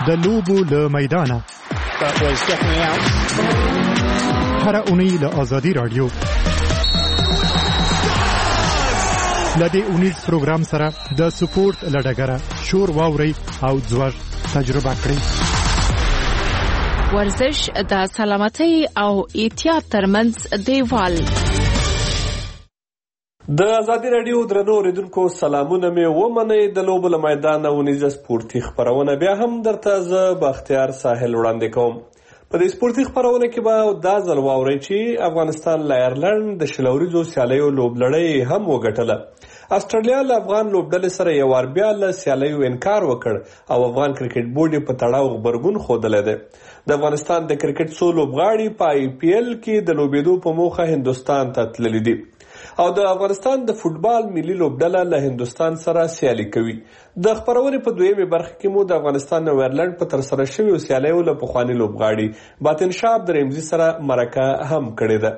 د لوبو له میدانه هر اونۍ له آزادي رادیو لدې اونیز پروګرام سره د سپورت لډګره شور واوري او ځوږ تجربه کړئ. ورزش د سلامتۍ او احتیاط ترمنځ دیوال. د آزادي رادیو درنو اوریدونکو سلامونه مې ومنئ. د لوبو له میدانه اونیزه سپورتي خپرونه بیا هم درته زه بختیار ساحل وړاندې کوم. په دې سپورتي خپرونه کې به دا ځل واورئ چې افغانستان له آیرلنډ د شلوریزو سیالیو لوبلړۍ هم وګټله. استرالیا له افغان لوبډلې سره یو وار بیا له سیالیو انکار وکړ او افغان کرکټ بورډ په تړاو غبرګون ښودلی دی. د افغانستان د کرکټ څو لوبغاړي په IPL کې د لوبېدو په موخه هندوستان ته تللي دي او د افغانستان د فوټبال ملي لوبډله له هندوستان سره سیالي کوي. د خپرونې په دویمې برخه کې مو د افغانستان او آیرلنډ په ترسره شویو سیالیو له پخواني لوبغاړي باطن شاه عبدالرحیمزي سره مرکه هم کړې ده.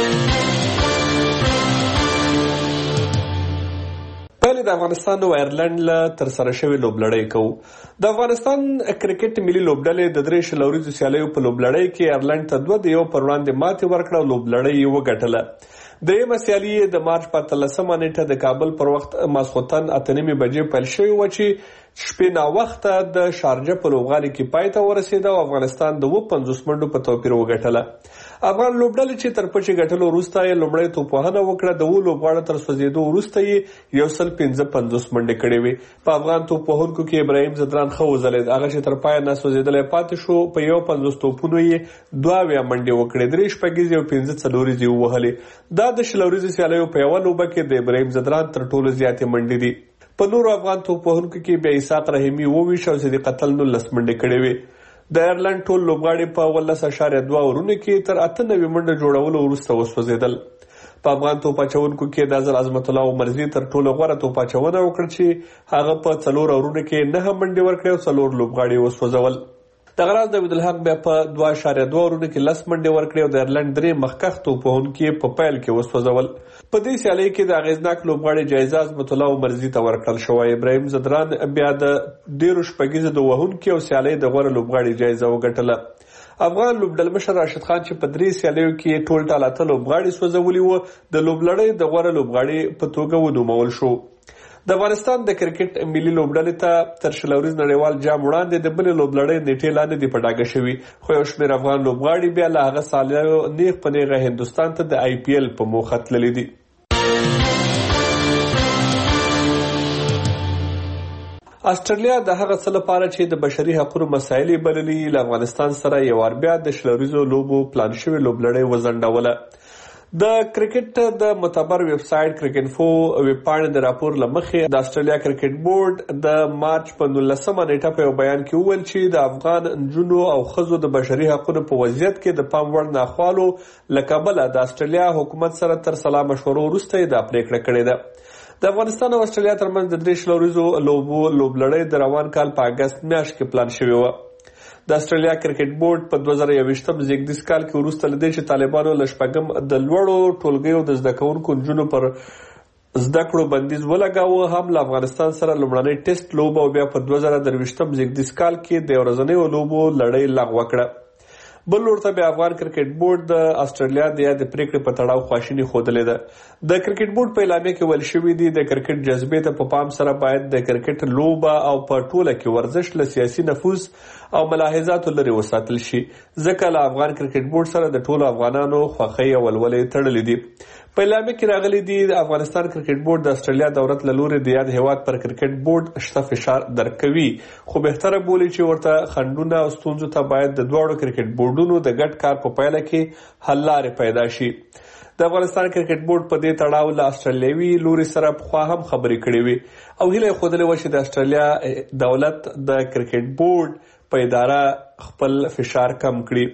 پهلې د افغانستان او آیرلنډ له ترسره شوې لوبلړۍ کوو. د افغانستان کرکټ ملي لوبډلې د 3 شلوریزو سیالیو په لوبلړۍ کې آیرلنډ ته 2-1 پر وړاندې ماتې ورکړه او لوبلړۍ یې وګټله. درېیمه سیالي د مارچ په 13مه نیټه د کابل پر وخت ماسخوتن 8:30 بجې پیل شوې وه چې شپې ناوخته د شارجه په لوبغالي کې پای ته ورسېده او افغانستان د 50 منډو په توپیر وګټله. افغان لوبډلې چې تر پچې ګټلو وروسته یې لومړی توپوهنه وکړه. د 2 لوبغاړو تر سوځېدو وروسته یې 155 منډې کړې وې. په افغان توپوهونکو کې ابراهیم ځدران ښه وځلېد. هغه چې تر پایه ناسوځېدلی پاتې شو. په 51 توپونو یې 2 منډې وکړې، 3 شپږیزې او 5 څلوریزې ووهلې. دا د شلوریزو سیالیو په یوه لوبه کې د ابراهیم ځدران تر ټولو زیاتې منډې دي. په نورو افغان توپوهونکو کې بیا اسحاق رحیمي 22 او صدیق اتل 19 منډې کړې وې. د آیرلنډ ټول لوبغاړي په 18.2 اورونو کې تر 98 منډه جوړولو وروسته وسوځېدل. په افغان توپ اچونکو کې د عظمت الله عمرزي تر ټولو غوره توپ اچونه وکړه چې هغه په 4 اورونو کې 9 منډې ورکړې او 4 لوبغاړي وسوځول. دغه راز د عبدالحق بیا په 2.2 اورونو کې 10 منډې ورکړې او د آیرلنډ 3 مخکښ توپوهونکي په پیل کې وسوځول. په دې سیالۍ کې د اغیزناک لوبغاړي جایزه عظمت الله عمرزي ته ورکړل شوی. ابراهیم ځدران بیا د 13 شپږیزو د وهونکي او سیالۍ د غوره لوبغاړي جایزه وګټله. افغان لوبډلمشر راشد خان چې په 3 سیالیو کې ټول ټال 8 لوبغاړي سوځولي وو د لوبلړۍ د غوره لوبغاړي په توګه ونومول شو. د افغانستان د کرکټ ملي لوبډلې ته تر شلوریز نړیوال جام وړاندې د بلې لوبلړۍ نیټې لاندې دي په ډاګه شوي، خو یو شمېر افغان لوبغاړي بیا له هغه سالیو نیغ په نیغه هندوستان ته د IPL په موخه تللي دي. استرالیا د هغه څه لپاره چې د بشري حقوقو مسایل بللي له افغانستان سره یو وار بیا د شلوریزو لوبو پلان شوې لوبلړۍ وځنډوله. د کرکټ د معتبر ویب سایټ کرکټفو ویب پاڼې د راپور له مخې د استرالیا کرکټ بورډ د مارچ په 19مه نیټه په یو بیان کې وویل چې د افغان نجونو او ښځو د بشري حقوقو په وضعیت کې د پام وړ ناخوالو له کبله د استرالیا حکومت سره تر سلا مشورو وروسته دا پریکړه کړې ده. د افغانستان او استرالیا ترمنځ د 3 شلوریزو لوبلړۍ د روان کال په اګست میاشت کې پلان شوې وه. د استرالیا کرکټ بورډ په 2021 زیږدیز کال کې وروسته له دې چې طالبانو له شپږم د لوړو ټولګیو د زده کوونکو نجونو پر زده کړو بندیز ولګاوه، هم له افغانستان سره لومړنۍ ټیسټ لوبه او بیا په 2023 زیږدیز کال کې د ورځنیو لوبو لړۍ لغوه کړه. بل ورته بیا افغان کرکټ بورډ د استرالیا د یادې پریکړې په تړاو خواشیني ښودلې ده. د کرکټ بورډ په اعلامیه کې ویل شوي دي د کرکټ جذبې ته په پام سره باید د کرکټ لوبه او په ټوله کې ورزش له سیاسي نفوذ او ملاحظاتو لرې وساتل شي، ځکه له افغان کرکټ بورډ سره د ټولو افغانانو خوښۍ او ولولې تړلې دي. په اعلامیه کې راغلي دي د افغانستان کرکټ بورډ د استرالیا دولت له لوري د یاد هیواد پر کرکټ بورډ شته فشار درکوي، خو بهتره بولي چې ورته خنډونه او ستونزو ته باید د دواړو کرکټ بورډونو د ګډ کار په پایله کې حل لارې پیدا شي. د افغانستان کرکټ بورډ په دې تړاو له استرالیوي لوري سره پخوا هم خبرې کړې وي او هیله یې ښودلې وه چې د استرالیا دولت د کرکټ بورډ په اداره خپل فشار کم کړي.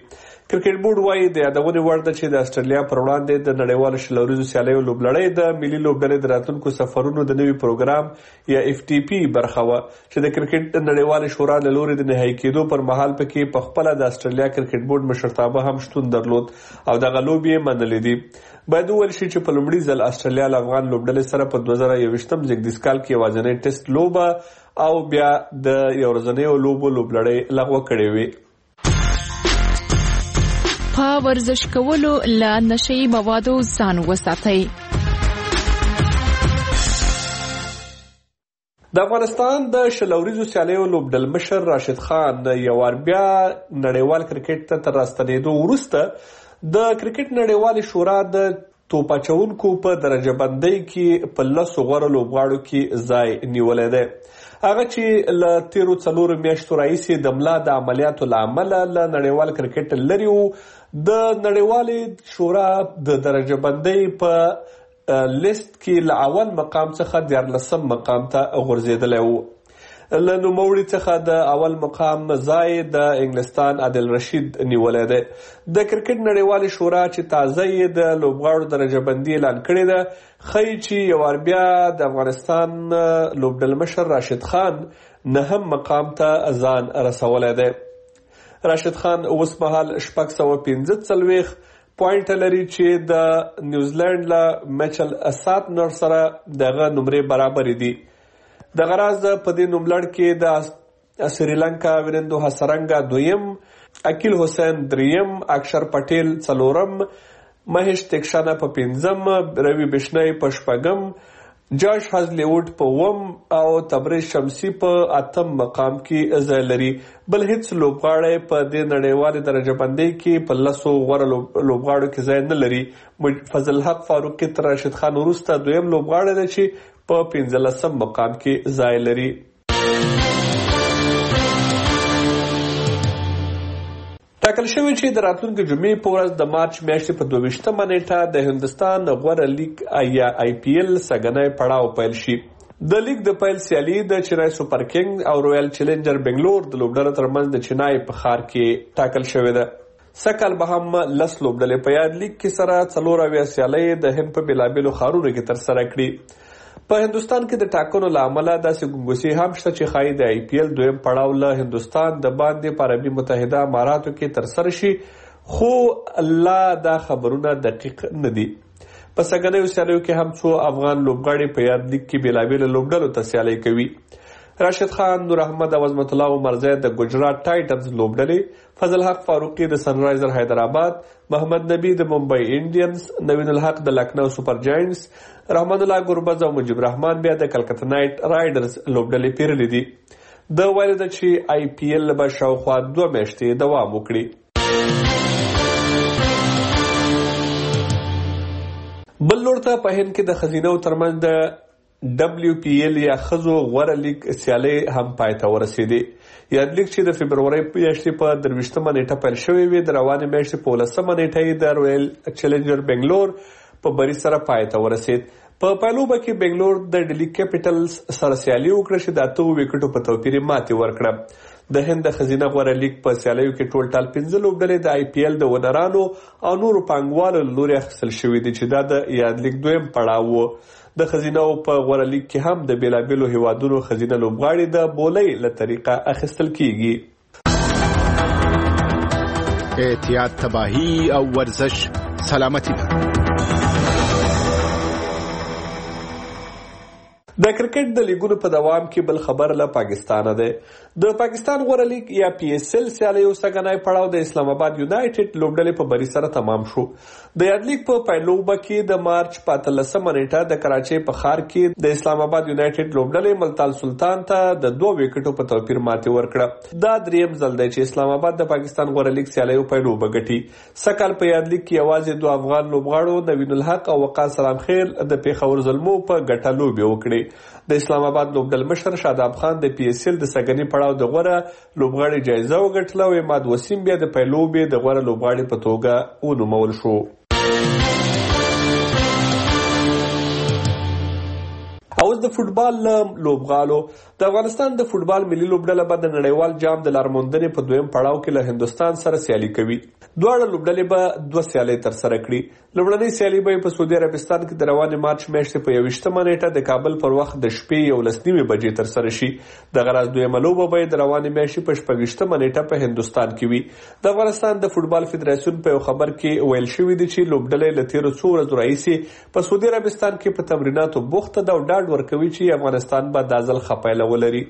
کرکټ بورډ وایي د یادونې وړ ده چې د استرالیا پر وړاندې د نړیوالو شلوریزو سیالیو لوبلړۍ د ملي لوبډلې د راتلونکو سفرونو د نوي پروګرام یا FTP برخه وه چې د کرکټ نړیوالې شورا له لوري د نهایي کېدو پر مهال پکې په خپله د استرالیا کرکټ بورډ مشرتابه هم شتون درلود او دغه لوبې یې منلې دي. باید وویل شي چې په لومړي ځل استرالیا له افغان لوبډلې سره په 2021 زیږدیز کال کې یوازینۍ ټیسټ لوبه او بیا د یو ورځنیو لوبلړۍ لغوه کړې وې. په ورزش کولو له نشي موادو ځان وساتئ. د افغانستان د شلوریزو سیالیو لوبډل مشر راشد خان یو وار بیا نړیوال کرکټ ته تر راستنېدو وروسته د کرکټ نړیوالې شورا د توپاچونکو په درجه بندۍ کې په 10 غوره لوبغاړو کې ځای نیولی دی. هغه چې له تیرو 4 میاشتو راهیسې د ملا د عملیاتو له امله له نړیوال کرکټ لرې و، د نړیوالې شورا د درجه بندۍ په لیست کې له اول مقام څخه 14 مقام ته غورځېدلی و. له نوموړي څخه د اول مقام ځای د انګلستان عادل رشید نیولی دی. د کرکټ نړیوالې شورا چې تازه یې د لوبغاړو درجه بندي اعلان کړې ده ښایي چې یو وار بیا د افغانستان لوبډل مشر راشد خان 9 مقام ته ځان رسولی دی. راشد خان اوس مهال 645 پوینټ لري چې د نیوزیلند له میچل ساتنر سره دغه نمرې برابر دي. د غراز په دې نوملړ کې د سریلانکا وینندو حسرنګا 2م، اکیل حسین 3م، اکشر پټیل 4م، مهیش تکشانا په 5م، روی بشنای په 6م، جاش هزلیوډ په 9م او تبریز شمسی په 8م مقام کې ځای لري. بل هیڅ لوبغاړی په دې نړیوالې درجه بندۍ کې په 10 غوره لوبغاړو کې ځای نه لري. فضل حق فاروقي تر راشد خان وروسته 2م لوبغاړی دی چې په 15م مقام کې ځای لري. ټاکل شوی چې د راتلونکي جمعې په ورځ د مارچ میاشتې په 22مه نیټه د هندستان غوره لیګ یا IPL سږنی پړاو پیل شي. د لیګ د پیل سیالي د چنای سوپر کنګ او رویال چیلنجر بنگلور د لوبډلو ترمنځ د چنای په ښار کې ټاکل شوې ده. سکهال به هم 10 لوبډلې په یاد لیګ کې سره 4 سیالۍ د هند په بېلابېلو ښارونو کې ترسره کړي. په هندوستان کې د ټاکنو له امله داسې ګنګوسې هم شته چې ښایي د IPL دویم پړاو له هندوستان د باندې په عربي متحده اماراتو کې ترسره شي، خو لا دا خبرونه دقیق نه دي. په سږنیو سیالیو کې هم څو افغان لوبغاړي په یاد لیګ کې بېلابېلو لوبډلو ته سیالۍ کوي. راشد خان، نور احمد او عظمت الله عمرزی د ګجرات ټایټنز لوبډلې، فضل حق فاروقي د سن رایزر حیدرآباد، محمد نبی د ممبئی انډینز، نوین الحق د لکنو سپر جاینټس، رحمان الله ګربز او مجيب رحمان بیا د کلکته نایټ رایډرز لوبډلې پیرلې دي. د ویل ده چې IPL به شاوخوا 2 میاشتې دوام وکړي. بل لور ته په هند کې د ښځینو ترمنځ د WPL یا ښځو غوره لیګ سیالۍ هم پای ته ورسېدې. یاد لیګ چې د فبرورۍ میاشتې په 23مه نیټه پیل شوې وې، د روانې میاشتې په 19مه نیټه یې د رویل چیلنجر بنگلور په بری سره پای ته ورسېد. په پایلوبه کې بنگلور د ډیلی کیپیټلز سره سیالي وکړه چې د 8 وکټو په توپیر ماتې ورکړه. د هند د ښځینه غوره لیګ په سیالیو کې ټول 15 لوبډلې د IPL د ونرانو او نورو پانګوالو لوري اخیستل شوې دي چې دا د یاد لیګ دویم پړاو و. د ښځینو په غوره لیګ کې هم د بیلابیلو هیوادونو ښځینه لوبغاړي د بولۍ له طریقه اخیستل کیږي. احتیاط، تباهی او ورزش سلامتی ده. د کرکټ د لیګونو په دوام کې بل خبر له پاکستانه ده. د پاکستان غوره لیګ یا PSL سیالیو سږنی پړاو د اسلام آباد یونایټډ لوبډلې په بری سره تمام شو. د یاد لیګ په پایلوبه کې د مارچ 15مه نیټه د کراچۍ په ښار کې د اسلام آباد یونایټډ لوبډلې ملتان سلطان ته د 2 وکټو په توپیر ماتې ورکړه. دا دریم ځل دی چې اسلام آباد د پاکستان غوره لیګ سیالیو پایلوبه ګټي. سکهال په یاد لیګ کې یوازې 2 افغان لوبغاړو نوین الحق او وقاص سلام خیر د پیښور زلمو په ګټه لوبې وکړې. د اسلام آباد لوبډل مشر شاداب خان د PSL د سږني پړاو د غوره لوبغاړي جایزه وګټله او اماد وسیم بیا د پایلوبې د غوره لوبغاړي په توګه ونومول شو. اوس اوس د فوټبال لوبغالو د افغانستان د فوټبال ملي لوبډله به د نړیوال جام د لارموندنې په دویم پړاو کې له هندستان سره سیالي کوي. دواړه لوبډلې به 2 سیالۍ ترسره کړي. لومړنۍ سیالي به په سعودي عربستان کې د روانې مارچ میاشتې په 21 نیټه د کابل پر وخت د شپې 11 بجې ترسره شي. دغه راز دویمه لوبه به د روانې میاشتې په 26 نیټه په هندستان کې وي. د افغانستان د فوټبال فدراسیون په یو خبر کې ویل شوی دی چې لوبډلې له تیرو څو ورځو راهیسې په سعودي عربستان کې په تمریناتو بوخته ده او ډاډ ورکوي چې افغانستان به دا ځل ښه پایله ولري.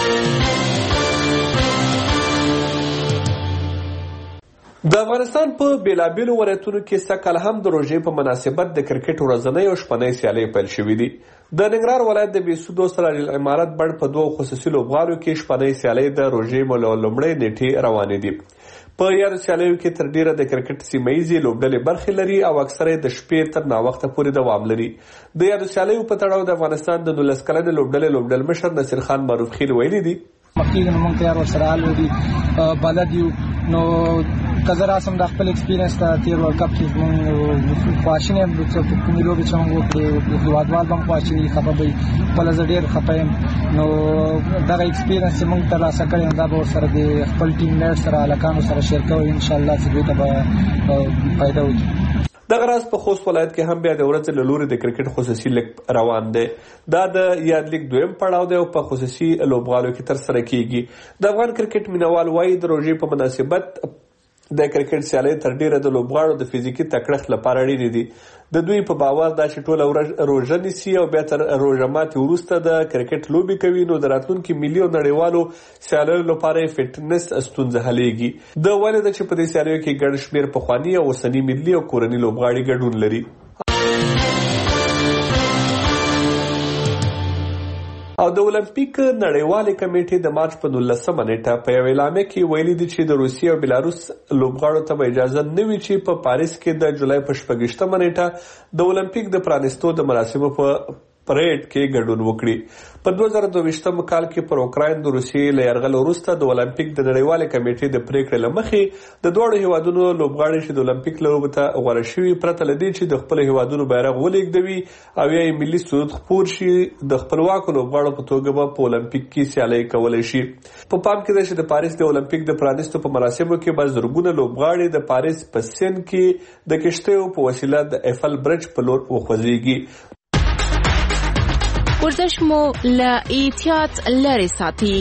د افغانستان په بیلابیلو ولایتونو کې سږکال هم د روژې په مناسبت د کرکټ ورځنۍ او شپنۍ سیالۍ پیل شوي دي. د ننګرهار ولایت د بیسودو سراج العمارت بڼ په 2 خصوصي لوبغالو کې شپنۍ سیالۍ د روژې لومړۍ نیټې روانې دي. په یادو سیالیو کې تر ډیره د کرکټ سیمه‌یزې لوبډلې برخې لري او اکثره د شپې تر ناوخته پورې دوام لري. د یادو سیالیو په تړاو د افغانستان د 19 کلنې لوبډلې لوبډلمشر نصیر خان معروف خیل ویلي دي مخکې موږ تیار ورسره الودي بلد یو نو که زه راسم د خپل ایکسپیرینس ته تیر ورلډ کپ کې موږ خواشینی یم چې کومې لوبې چې موږ وکړې هېوادوال به هم خواشیني خفه به وي. خپله زه ډېر خفه یم. نو دغه ایکسپیرینس چې موږ ترلاسه کړی یم دا به ورسره د خپل ټیم میټ سره هلکانو سره شیر کوو انشاءالله چې دوی ته به فایده وکړي. دغه راز په خوست ولایت کې هم بیا د ورځې له لوري د کرکټ خصوصي لیګ روان دی. دا د یاد لیګ دویم پړاو دی او په خصوصي لوبغالو کې ترسره کیږي. د افغان کرکټ مینوال وایي د روژې په مناسبت د کرکټ سیالۍ تر ډیره د لوبغاړو د فزیکي تکړښت لپاره اړینې دي. د دوی په باور دا چې ټوله ورځ روژه نیسي او بیا تر روژه ماتې وروسته د کرکټ لوبې کوي نو د راتلونکي ملي او نړیوالو سیالیو لپاره یې فټنس ستونزه حلیږي. د ولې ده چې په دې سیالیو کې ګڼ شمېر پخواني او اوسني ملي او کورني لوبغاړي ګډون لري. او د اولمپیک نړیوالې کمیټې د مارچ په 19 نیټه په یو اعلامیه کې ویلي دي چې د روسیې او بلاروس لوبغاړو ته به اجازه نه وي چې په پاریس کې د جولای په 26 نیټه د اولمپیک د پرانیستو د مراسمو په پریډ کې ګډون وکړي. په 2022 کال کې پر اوکراین د روسیې له یرغل وروسته د اولمپیک د نړیوالې کمیټې د پریکړې له مخې د دوه هیوادونو لوبغاړي چې د اولمپیک لوبو ته غوړه شوي پرته له دې چې د خپل هیوادونو بیرغ ولېږدوي او یا یې ملي سرود خپور شي د خپلواکو لوبغاړو په توګه به په اولمپیک کې سیالۍ کولی شي. په پام کې ده چې د پاریس د اولمپیک د پرانیستو په مراسمو کې به زرګونه لوبغاړي د پاریس په سین کې د کشتیو په وسیله د ایفل برج په لور وخوځېږي. ورزش مو له احتیاط لرې ساتي.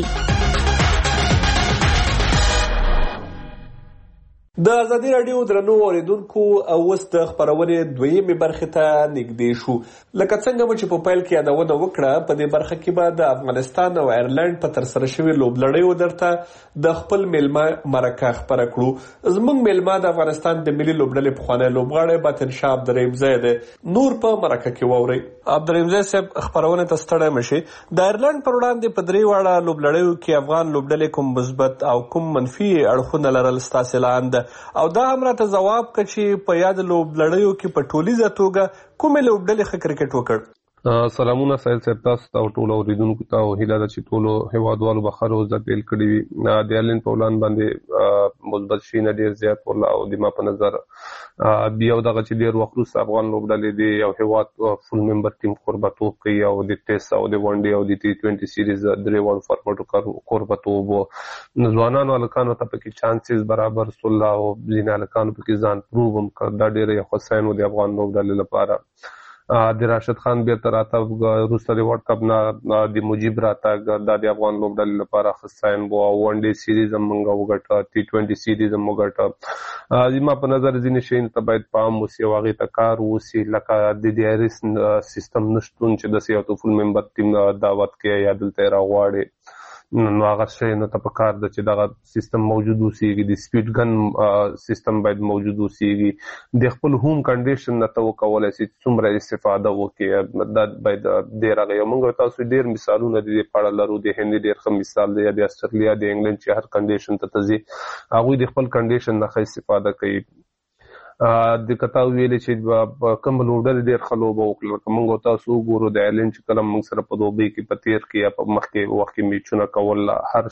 د ازادي راډیو درنو اوریدونکو اوس د خبرونې دویمې برخې ته نږدې شو. لکه څنګه مو چې په پیل کې یادونه وکړه په دې برخه کې به د افغانستان او ایرلند په ترسره شوي لوبلړیو درته د خپل میلمه مرکه خبره کړو. زموږ میلمه د افغانستان د ملي لوبډلې پخوانی لوبغاړی باطن شاه عبدالرحیمزی دی. نور په مرکه کې واورئ. عبدالرحیمزی صاحب خبرونه ته ستړی مشي. د ایرلند پر وړاندې په 3 واړه لوبلړیو کې افغان لوبډلې کوم مثبت او کوم منفي اړخونه لرل ستاسې لاندې او دا هم راته ځواب کړه چې په یاد لوبلړیو کې په ټولیزه توګه کومې لوبډلې ښه کرکټ وکړ. سلامونه سایل صاحب تاسو ته او ټولو اوریدونکو ته او هیله ده چې ټولو هیوادوالو به ښه روزه پیل کړي وي. د ایرلند په وړاندې باندې مثبت شیونه ډېر زیات ورله او د ما په نظر بیا دغه چې ډېر وخت وروسته افغان لوبډلې د یو هیواد فول ممبر ټیم کوربتوب کوي او د ټیسټ او د ون ډے او د T20 سیریز درې واړو فارمټو کوربتوب ځوانانو هلکانو ته پکې چانسز برابر سول او ځینې هلکانو پکې ځان پروو هم کړ. دا ډېره یو ښه ساین و د افغان لوبډلې لپاره. د راشد خان بیرته راتګ وروسته د ورلډ کپ نه د مجیب راتګ دا د افغان لوبډلې لپاره ښه ساین و. ون ډے سیریز هم موږ وګټه T20 سیریز هم وګټه. زما په نظر ځینې شیانو ته باید پام وسي او هغې ته کار وسي لکه د DRS سیستم نشتون چې داسې یو فول ممبر ټیم دعوت کوي یا دلته یې راغواړي نو هغه شیانو ته په کار ده چې دغه سیستم موجود اوسېږي. د سپیډ ګن سیستم باید موجود اوسېږي. د خپل هوم کنډیشن نه ته وکولی سي څومره استفاده وکړي دا باید ډېر هغه یو موږ تاسو ډېر مثالونه د دې په اړه لرو. د هند ډېر ښه مثال دی یا د استرالیا د انګلند چې هر کنډیشن ته ته ځي هغوی د خپل کنډیشن نه ښه استفاده کوي. د کتا ویلې چې کوم لوبډلې ډېر ښه لوبه وکړه. موږ تاسو وګورو د ایلند چې کله موږ سره په دوبۍ کې په تیر کې یا په مخکې وخت کې میچونه کول، هر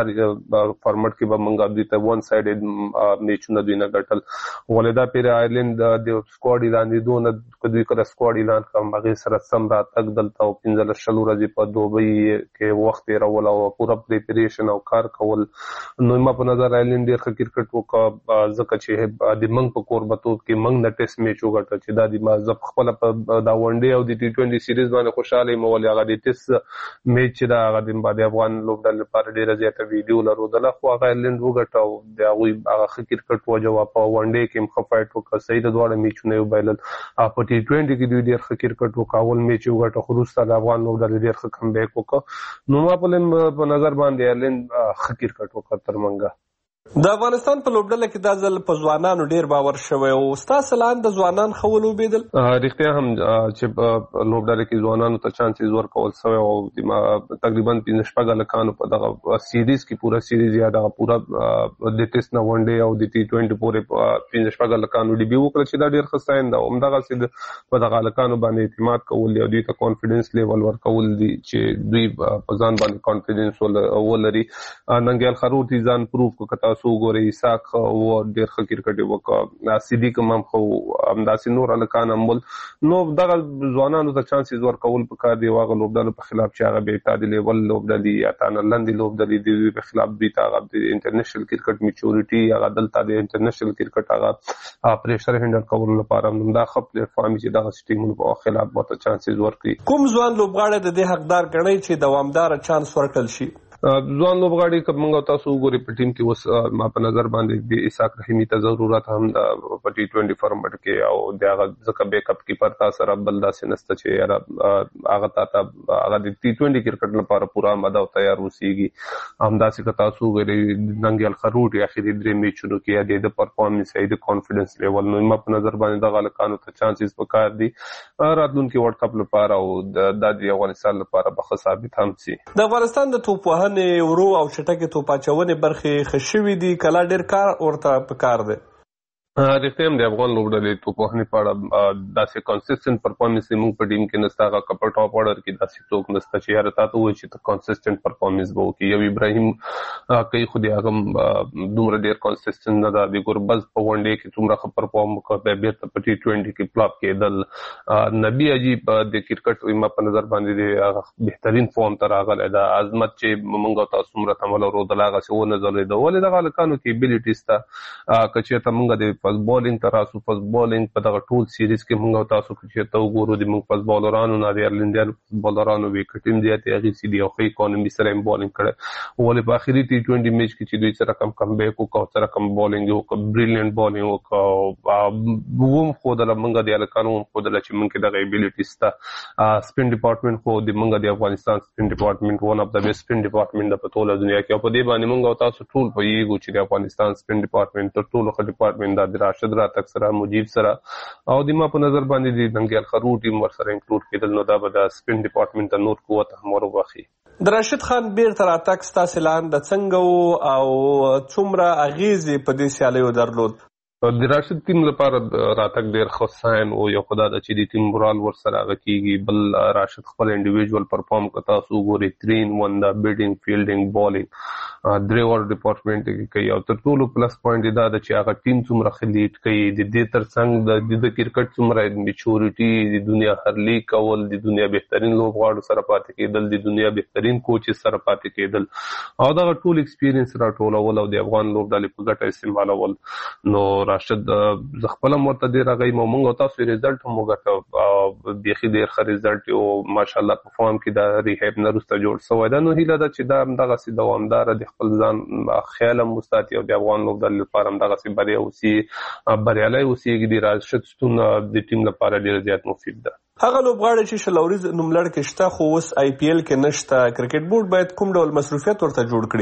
فارمټ کې به موږ دوی ته ون سایډ میچونه دوی نه ګټل. ولدا پیر ایلند د سکواډ اعلان دي دونه دوی کله سکواډ اعلان کوم هغه سره سم راتګ دلته او 15 ورځې په دوبۍ کې وخت تیرول او پوره پریپریشن او کار کول. نو ما په نظر ایلند ډېر ښه کرکټ وکړ ځکه چې د موږ په کوربتوب کې موږ د ټیسټ میچ وګټل چې دا د ما زه خپل په دا ون ډے او د T20 سیریز باندې خوشاله یم. ولې هغه د ټیسټ میچ چې دا هغه د بعد افغان لوبډلې لپاره ډېره زیاته ویډیو لرودله، خو هغه ایلند وګټه او د هغوی هغه ښه کرکټ وجوه په ون ډے کې هم ښه فایټ وکړه. صحیح د دواړه میچونه یې وبایلل. په T20 کې دوی ډېر ښه کرکټ وکړ، اول میچ یې وګټه خو وروسته د افغان لوبډلې ډېر ښه کم بیک وکړ. نو ما په نظر باندې ایلند ښه کرکټ وکړ تر منګه. د افغانستان په لوبډله کې دا ځل په ځوانانو ډیر باور شوی او ستاسو لاندې د ځوانان خو ولوبېدل. رښتیا هم چې په لوبډله کې ځوانانو ته چانسز ورکول شوی او تقریبا 15 لکانو په دغه سیریز کې پورا سیریز یا دغه پورا د ټیسټ نه ون ډے او د T20 پورې 15 لکانو ډیبیو وکړ چې دا ډیر ښه ساين ده. همدغه سید په دغه لکانو باندې اعتماد کول او دوی ته کانفیډنس لیول ورکول دي چې دوی په ځان باندې کانفیډنس ولري. ننګیال خروټي ځان پروف کو تاسو ګوري اساق او ډېر ښه کرکټ وکړ. صدیق هم خو همداسې نور هلکان هم ول. نو دغه ځوانانو ته چانسز ورکول پکار دی هغه لوبډلو په خلاف چې هغه بې اعتمادي لیول لوبډلې یا تانه لاندې لوبډلې د دوی په خلاف دوی ته هغه د انټرنیشنل کرکټ میچورټي هغه دلته د انټرنیشنل کرکټ هغه پریشر هینډل کولو لپاره دا ښه پلیټفارم چې دغه ټیمونو په خلاف ورته چانسز ورکړي. کوم ځوان لوبغاړی د دې حقدار ګڼي چې دوامدار چانس ورکړل شي؟ ځوان لوبغاړي که موږ تاسو وګورئ په ټیم کې اوس ما په نظر باندې د اسحاق رحیمي ته ضرورت هم په T20 فارمټ کې او د هغه ځکه بیک اپ کیپر تا سره بل داسې نسته چې هغه ته هغه د T20 کرکټ لپاره پورا آماده او تیار اوسېږي. همداسې که تاسو وګورئ ننګیال خروټي اخري درې میچونو کې د پرفارمنس د کانفیډنس لیول نو ما په نظر باندې دغه هلکانو ته چانسز پکار دي راتلونکي ورلډ کپ لپاره او د افغانستان لپاره به ښه ثابت هم شي. د افغانستان د توپ ورو او چټکي توپ اچونې برخې خشوي دي کله ډېر کار ورته پکار دی. رښتیا هم د افغان لوبډلې توپوهنې په اړه داسې کنسسټنټ پرفارمنس موږ په ټیم کې نشته. هغه په ټاپ اورډر کې داسې څوک نشته چې یاره تا ته ووایي چې ته کنسسټنټ پرفارمنس به وکړي. یو ابراهیم کوي خو د هغه دومره ډېر کنسسټنټ نه ده. د ګوربز په ون ډے کې څومره ښه پرفارم وکړ بیا بېرته په T20 کې فلاپ کېدل. نبي عجیب د کرکټ ما په نظر باندې د بهترین فارم ته راغلی ده. عظمت چې موږ تاسو څومره تمل ورودل هغسې ونه ځلېده. ولې دغه هلکانو کې ابیلیټیز ته که چېرته موږ د فاست بالینګ ته راسو فاست بالینګ په دغه ټول سیریز کې موږ تاسو چې ته وګورو د موږ فاست بالرانو نه د ایرلندیانو فاست بالرانو وکټ هم زیاتې اغېستې دي او ښه اکانومي سره یې بالینګ کړی. ولې په آخري T20 میچ کې چې دوی سره کم بیک وکړه سره کم بالینګ وکړه بریلیانټ بالینګ وکړه وم ښودله موږ د هلکانو هم ښودله چې موږ کې دغه ایبیلیټي شته. سپین ډپارټمنټ خو د موږ د افغانستان سپین ډپارټمنټ ون اف د بیسټ سپین ډپارټمنټ ده په ټوله دنیا کې او په دې باندې موږ تاسو ټول پوهېږو چې د افغانستان سپین ډپارټمنټ تر ټولو ښه ډپارټمنټ ده د راشد راتګ سره مجیب سره او د ما په نظر باندې د ننګیال خروټي هم ورسره انکلوډ کېدل نو دا به د سپین ډپارټمنټ ته نور قوت هم وربخي. د راشد خان بیرته راتګ ستاسې لاندې څنګه او څومره اغیزې په دې سیالیو درلود؟ د راشد ټیم لپاره راتګ ډېر ښه ساين او یو خدا ده چې د ټیم مورال ورسره هغه کېږي. بل راشد خپل انډیویژوال پرفارم که تاسو وګورئ 3-in-1 ده بیټینګ فیلډینګ بالینګ درې واړه ډپارټمنټ کې کوي او تر ټولو پلس پوینټ دا ده چې هغه ټیم څومره ښه لیډ کوي. د دې تر څنګ د کرکټ څومره میچورټي د دنیا هر لیګ کول د دنیا بهترین لوبغاړو سره پاتې کېدل د دنیا بهترین کوچز سره پاتې کېدل او دغه ټول ایکسپیرینس راټولول او د افغان لوبډلې په ګټه استعمالول. نو راشد زه خپله هم ورته ډېر هغه یم او موږ او تاسو رزلټ هم وګټه بیخي ډېر ښه رزلټ او ماشاءالله په فارم کې د ریهیب نه وروسته جوړ شوی ده. نو هیله ده چې دا همدغسې دوامداره د خپل ځان خیال هم وساتي او د افغان لوبډلې لپاره همدغسې بریا اوسي بریالی اوسېږي. د راشد شتون د ټیم لپاره ډېر زیات مفید ده. هغه لوبغاړی چې شلوریز نوملړ کې شته خو اوس IPL کې نشته کرکټ بورډ باید کوم ډول مصروفیت ورته جوړ کړي؟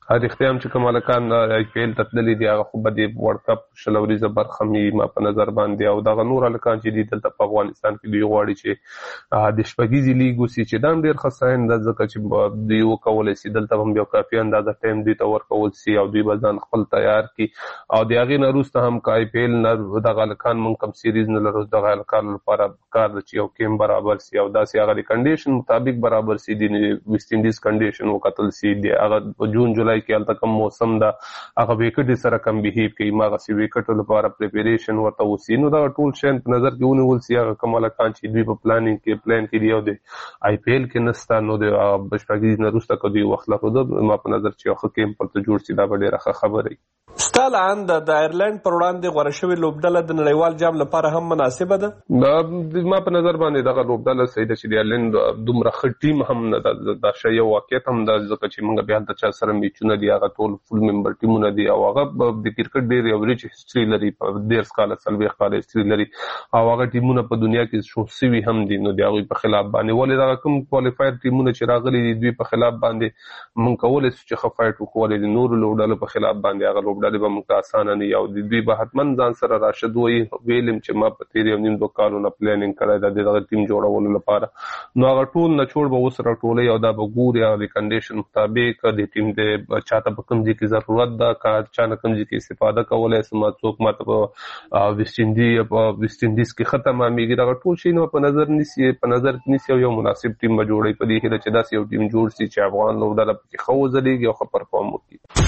اختیام چې کمالکان آی پی ایل تدلی دی هغه خو به د ورلد کپ شلوریزه برخه می ما په نظر باندې او دغه نور الکان چې دي دلته په افغانستان کې دوی غواړي چې د شپږیزې لیګ وسي چې دا ډېر ښه ساين ده ځکه چې دوی وکولی سي دلته هم یو کافي اندازه ټایم دوی ته ورکول سي او دوی به ځان خپل تیار کړي او د هغې نه وروسته هم که آی پی ایل نه دغه هلکان موږ کوم سیریز نه لرو دغه هلکانو لپاره کار ده چې یو کیم برابر سي او داسې هغه د کنډیشن مطابق برابر سي د ویسټ انډیز کنډیشن وکتل سي د هغه جون جولای کې هلته کوم موسم ده هغه ویکټ سره کم بهیو کوي هماغسې ویکټو لپاره پریپریشن ورته وسي نو دغه ټول شیان په نظر کې ونیول سي هغه کوم هلکان چې دوی په پلان کې دي او د آی پی ایل کې نسته نو د شپږیز نه وروسته که دوی وخت لرلو ما په نظر چې یو ښه کیم پرته جوړ سي دا به ډېره ښه خبره وي. ستا له انده د آیرلینډ پر وړاندې غوره شوې لوبډله د نړیوال جام لپاره هم مناسبه ده؟ ما په نظر باندې دغه لوبډله صحیح ده چې د آیرلینډ دومره ښه ټیم هم نه ده دا شی یو واقعیت هم ده ځکه چې موږ بیا هلته چا سره میچونه دي هغه ټول فول ممبر ټیمونه دي او هغه د کرکټ ډېر یو ریچ هسټري لري په 13 کاله 40 کاله هسټري لري او هغه ټیمونه په دنیا کې شو سوي هم دي نو د هغوی په خلاف باندې ولې دغه کوم کوالیفایر ټیمونه چې راغلي دي دوی په خلاف باندې موږ کولی شو چې ښه فایټ وکړو د نورو لوبډلو په خلاف باندې هغه لوبډلې به موږ ته اسانه نه او دوی به حتما ځان سره راشد ویلم چې ما په تېر یو نیم 2 کالو نه پلانینګ کړی ده د دغه ټیم جوړولو لپاره نو هغه ټول نچوړ به اوس راټولوي او دا به ګوري او د کنډیشن مطابق د ټیم د چاته په کوم ځای کې ضرورت ده که چا نه کوم ځای کې استفاده کولی سم څوک ماته په ویسټ انډیز کې ښه تمامېږي دغه ټول شی په نظر نیسي او یو مناسب ټیم به جوړوي په دې هیله چې داسې یو ټیم جوړ سي چې افغان لوبډله پکې ښه وځلېږي او ښه پرفارم وکړي.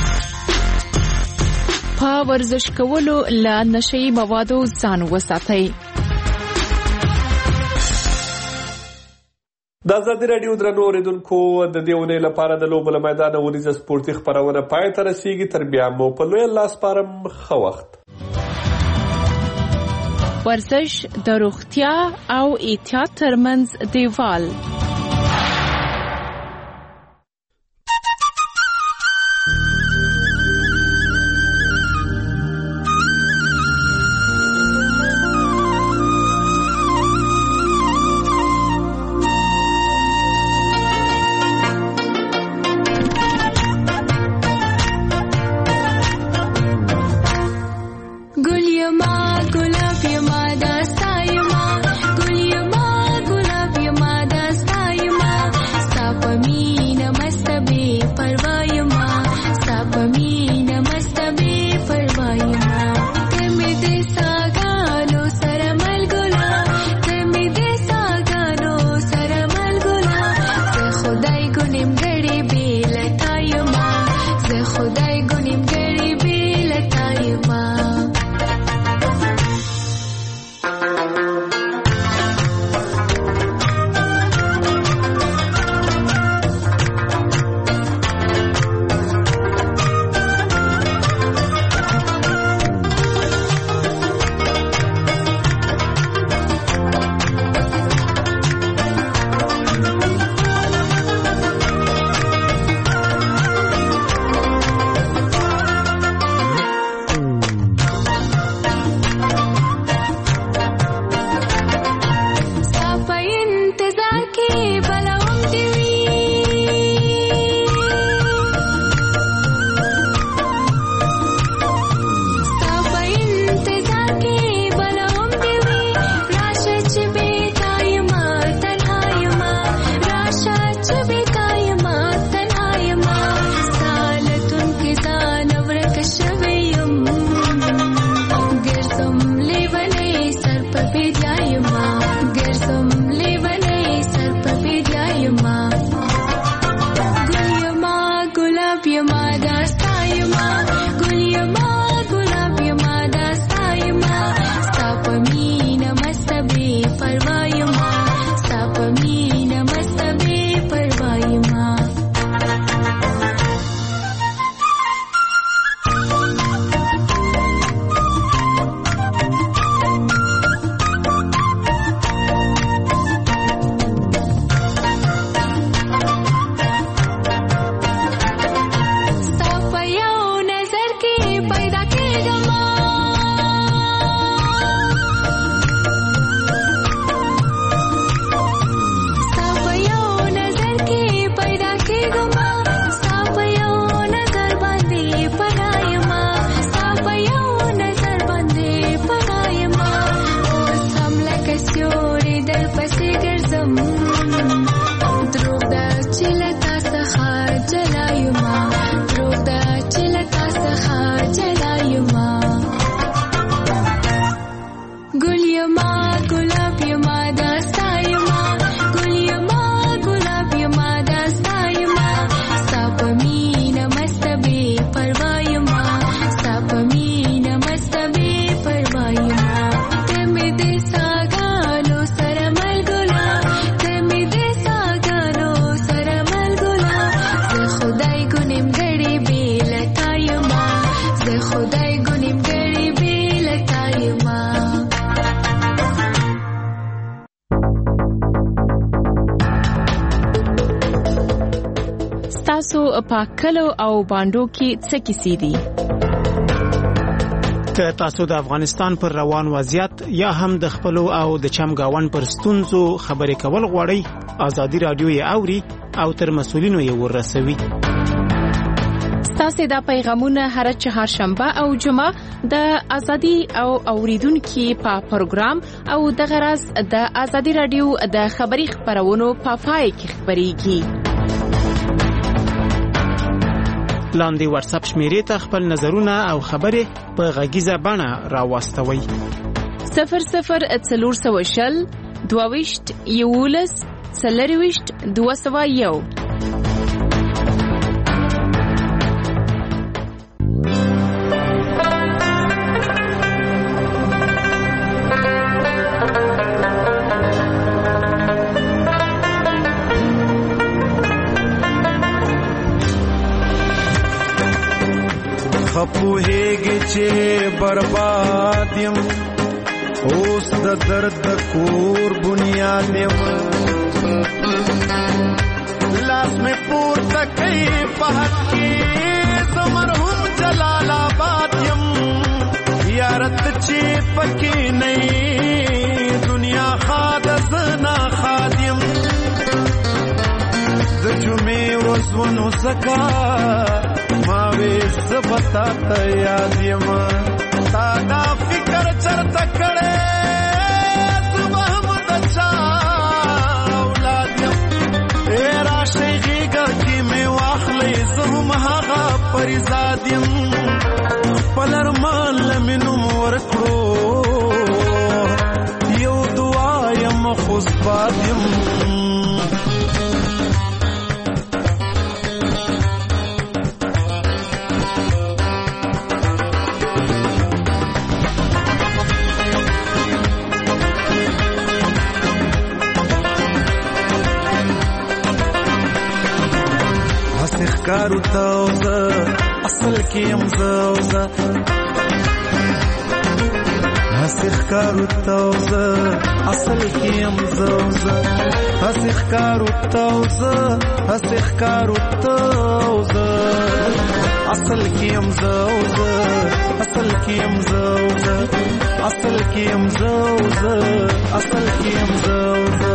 په ورزش کولو له نشه‌يي موادو ځان وساتئ. د ازادي راډیو درنو اوریدونکو د دې اونۍ لپاره د لوبو له میدانه ورځ سپورتي خبرونه پای ته رسیږي تر بیا مو په لوی لاس پارم ښه وخت. ورزش د روغتیا او احتیاط ترمنځ دیوال. نیمګړی بې لتا یما زه خدای ګو نیمګړی بې لتا یما ستاسو په کلو او باندو کې څه کیسې دي؟ که تاسو د افغانستان پر روان وضعیت یا هم د خپلو او د چمګاون پر ستونزو خبرې کول غواړئ، ازادي رادیو یې اوري او تر مسؤلینو یې ورسوي. ستاسو دا پیغامونه هر چهارشنبه او جمعه د ازادي او اوریدونکو په پروګرام او د غرض د ازادي رادیو د خبري خبرونو په پای کې خبريږي. لاندې واتس اپ شمیرې ته خپل نظرونه او خبرې په غږیزه بڼه راوستوئ. 0040 22 11 40 201. خپوهیږي چې برباد یم اوس د درد د کور بنیاد یم لاس مې پورته کوي په حق کې زه مرحوم جلال آباد یم یارت چې پکې نه دنیا خاد زنا خادم د جمعې ورځ ونو زکا ما وې زبتا ته یاد یم تا دا فکر چرته کړې صبح مدچا اولاد یم را شيغه کې مې واخلې زهم هغه پریزاد یم پلرمان لمنم ورکړو یو دعا یم خوش باد یم کارو تاوزه اصل کې امزوزه هسخ کارو تاوزه اصل کې امزوزه هسخ کارو تاوزه هسخ کارو تاوزه اصل کې امزوزه اصل کې امزوزه اصل کې امزوزه اصل کې امزوزه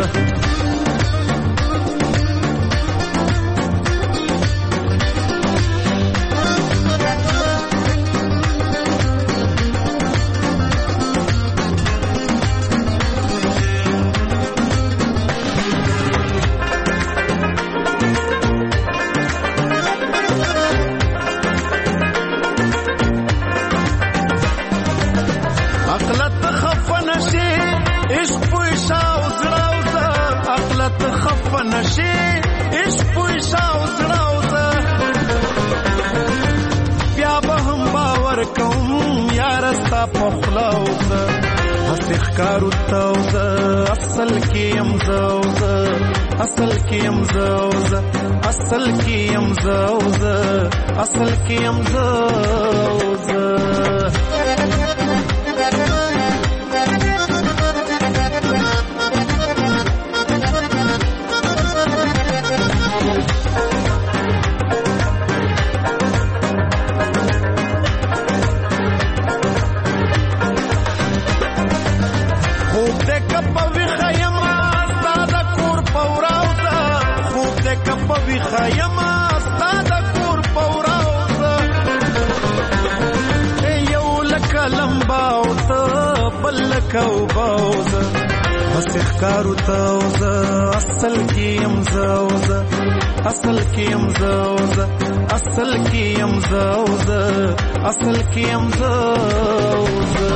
کارو تاوزه اصل کې امزوزه اصل کې امزوزه اصل کې امزوزه اصل کې امزوزه خیمه ستاد کور پوراوزه یو لکه لمباو ته بل لکه وباوزه هسخ کارو تاوزه اصل کې امزوزه اصل کې امزوزه اصل کې امزوزه اصل کې امزوزه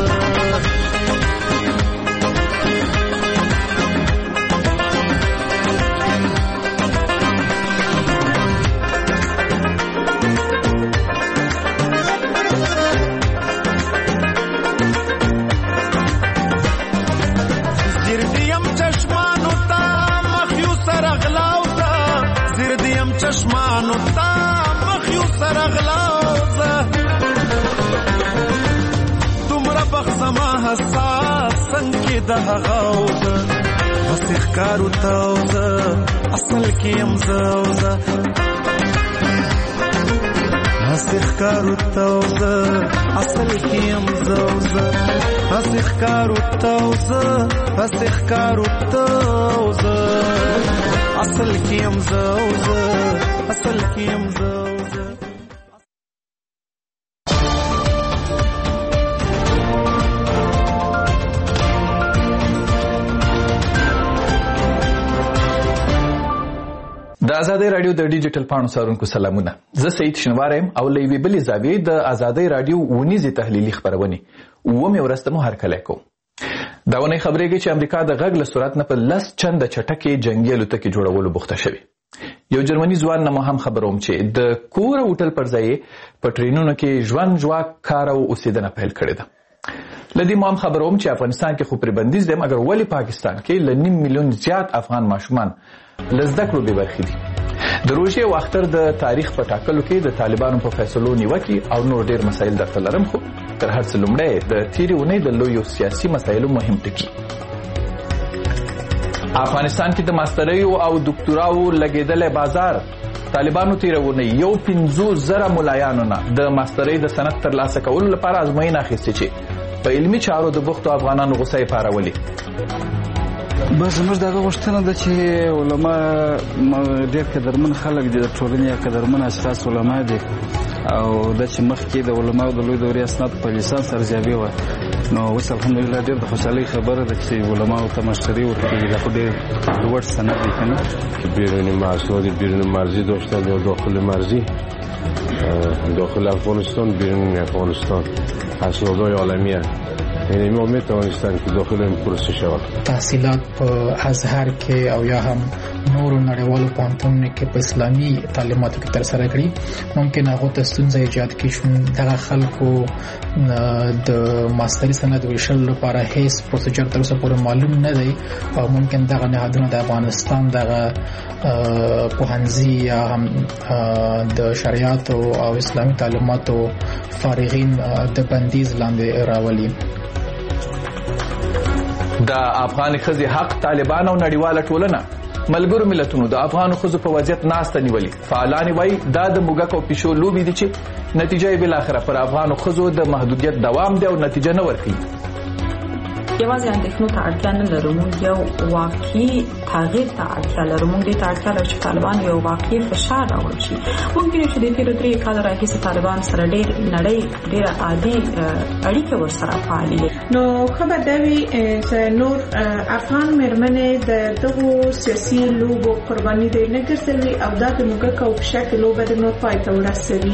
چشمانو تا مخیو سره غلاوزه دومره بخت زما حساس څنګه د هغه بس ښکارو تاوزه اصل کې یم زوزه بس ښکارو تاوزه اصل کې یم زوزه بس ښکارو تاوزه بس ښکارو تاوزه اصل کې یم زوزه اصل کې یم زوزه. د آزادۍ رادیو د ډیجیټل پاڼو څارونکو سلامونه. زه سعید شنوار یم او له یوې بلې زاویې د آزادۍ رادیو ونیزې تحلیلي خپرونې اوومې ورځ ته مو هرکلی کوم. دا ونې خبرېږي چې امریکا د غږ له سرعت نه په 10 چنده چټکې جنګي الوتکې جوړولو بوخته شوې. یو جرمني ځوان نه مو هم خبروم چې د کور او هوټل پر ځای په ټرینونو کې ژوند ژواک کار او اوسېدنه پیل کړې ده. له دې مو هم خبروم چې افغانستان کې خو پرې بندیز دی، مګر ولې پاکستان کې له 9 میلیون زیات افغان ماشومان له زده کړو بې برخې دي. د روژې او اختر د تاریخ په ټاکلو کې د طالبانو په فیصلو نیوکې او نور ډېر مسایل درته لرم، خو تر هر څه لومړی د تېرې اونۍ د لویو سیاسي مسایلو مهم ټکي. افغانستان کې د ماستریو او دکتوراو لګېدلی بازار. طالبانو تېره اونۍ 15,000 ملایانو نه د ماسترۍ د سند ترلاسه کولو لپاره ازموینه اخیستې چې په علمي چارو د بوختو افغانانو غوسه یې پارولې. بس زموږ دغه غوښتنه ده چې علما ډېر قدرمن خلک دي، د ټولنې قدرمن اشخاص علما دي، او دا چې مخکې د علماو د لوی دورې اسناد په لیسانس ارزیابي وه، نو اوس الحمدلله ډېر د خوشحالۍ خبره ده چې علماو ته مشتری ورکوي. دا خو ډېر لوړ سند دی که نه. بیرون محصول بیرون مرزی داشتن یا داخل مرزی، داخل افغانستان بیرون افغانستان اسنادهای عالمیه، یعنی ما میتوانستن که داخل این پروسه شود. تحصیلات په ازهر کې او یا هم نورو نړیوالو پوهنتونونو کې په اسلامي تعلیماتو کې ترسره کړي، ممکن هغو ته ستونزه ایجاد کړي چې دغه خلکو د ماستري سند ویشلو لپاره هیڅ پروسیجر تر اوسه پورې معلوم نه دی، او ممکن دغه نهادونه د افغانستان دغه پوهنځي یا هم د شریعت او اسلامي تعلیماتو فارغین د بندیز لاندې راولي. د افغان ښځې حق، طالبان او نړیواله ټولنه ملګرو ملتونو د افغان ښځو په وضعیت ناسته نیولې. فعالان وایي دا د موږک او پیشو لوبې دي چې نتیجه یې بالاخره پر افغان ښځو د محدودیت دوام دی او نتیجه نه ورکوي. یوازې اندېښنو ته اړتیا نه لرو، موږ یو واقعي تغییر ته اړتیا لرو. موږ دې ته اړتیا لرو چې طالبان یو واقعي فشار راوړي شي. ممکن چې د تېرو 3 کالو راهیسې طالبان سره نړۍ ډېره عادي اړیکې ورسره فعالې دي. نو ښه به دا وي چې نور افغان مېرمنې د دغو سیاسي لوبو قرباني دې نه ګرځوي او دا د موږک او پشک لوبه د نور پای ته ورسوي.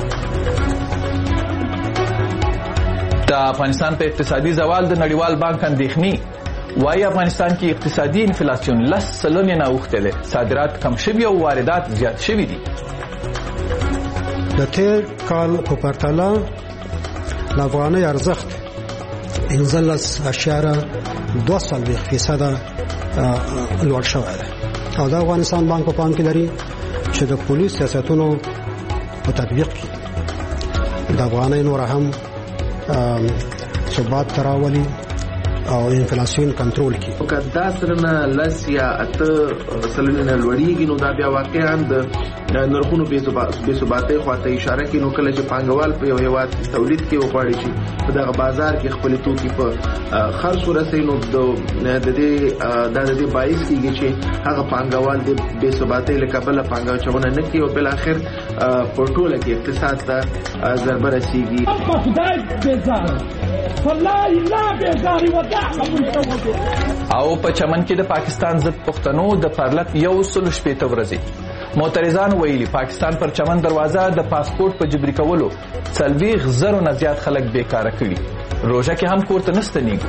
د افغانستان په اقتصادي زوال د نړیوال بانک اندېښنې وايي افغانستان کې اقتصادي انفلاسیون 10 سلنې نه اوښتی دی، صادرات کم شوي او واردات زیات شوي دي. د تېر کال په پرتله د افغانۍ ارزښت 15.2% لوړ شوی دی، او د افغانستان بانک په پام کې لري چې د پولیس سیاستونو په تطبیق کې د افغانۍ نور هم ثبات تراولي او انفلاسیون کنټرول کی. که دا سرنه لس یا 8 سلنه لوړیږي نو دا بیا واقعا د نرخونو بې ثباتۍ خواته اشاره کوي. نو کله چې پانګوال په یو هیواد تولید کې وغواړي چې په دغه بازار کې خپل توکي په خرڅ ورسوي، نو د دې باعث کېږي چې هغه پانګوال د بې ثباتۍ له کبله پانګونه نه کوي او بل اخر په ټوله کې اقتصاد ته ضربه رسیږي. او په چمن کې د پاکستان ضد پښتنو د پرلط 160 ورځې معترضان ویلي پاکستان پر چمن دروازه د پاسپورت په جبري کولو 40,000 نه زیات خلک بیکاره کړي. روژه کې هم کور ته نه ستنېږي.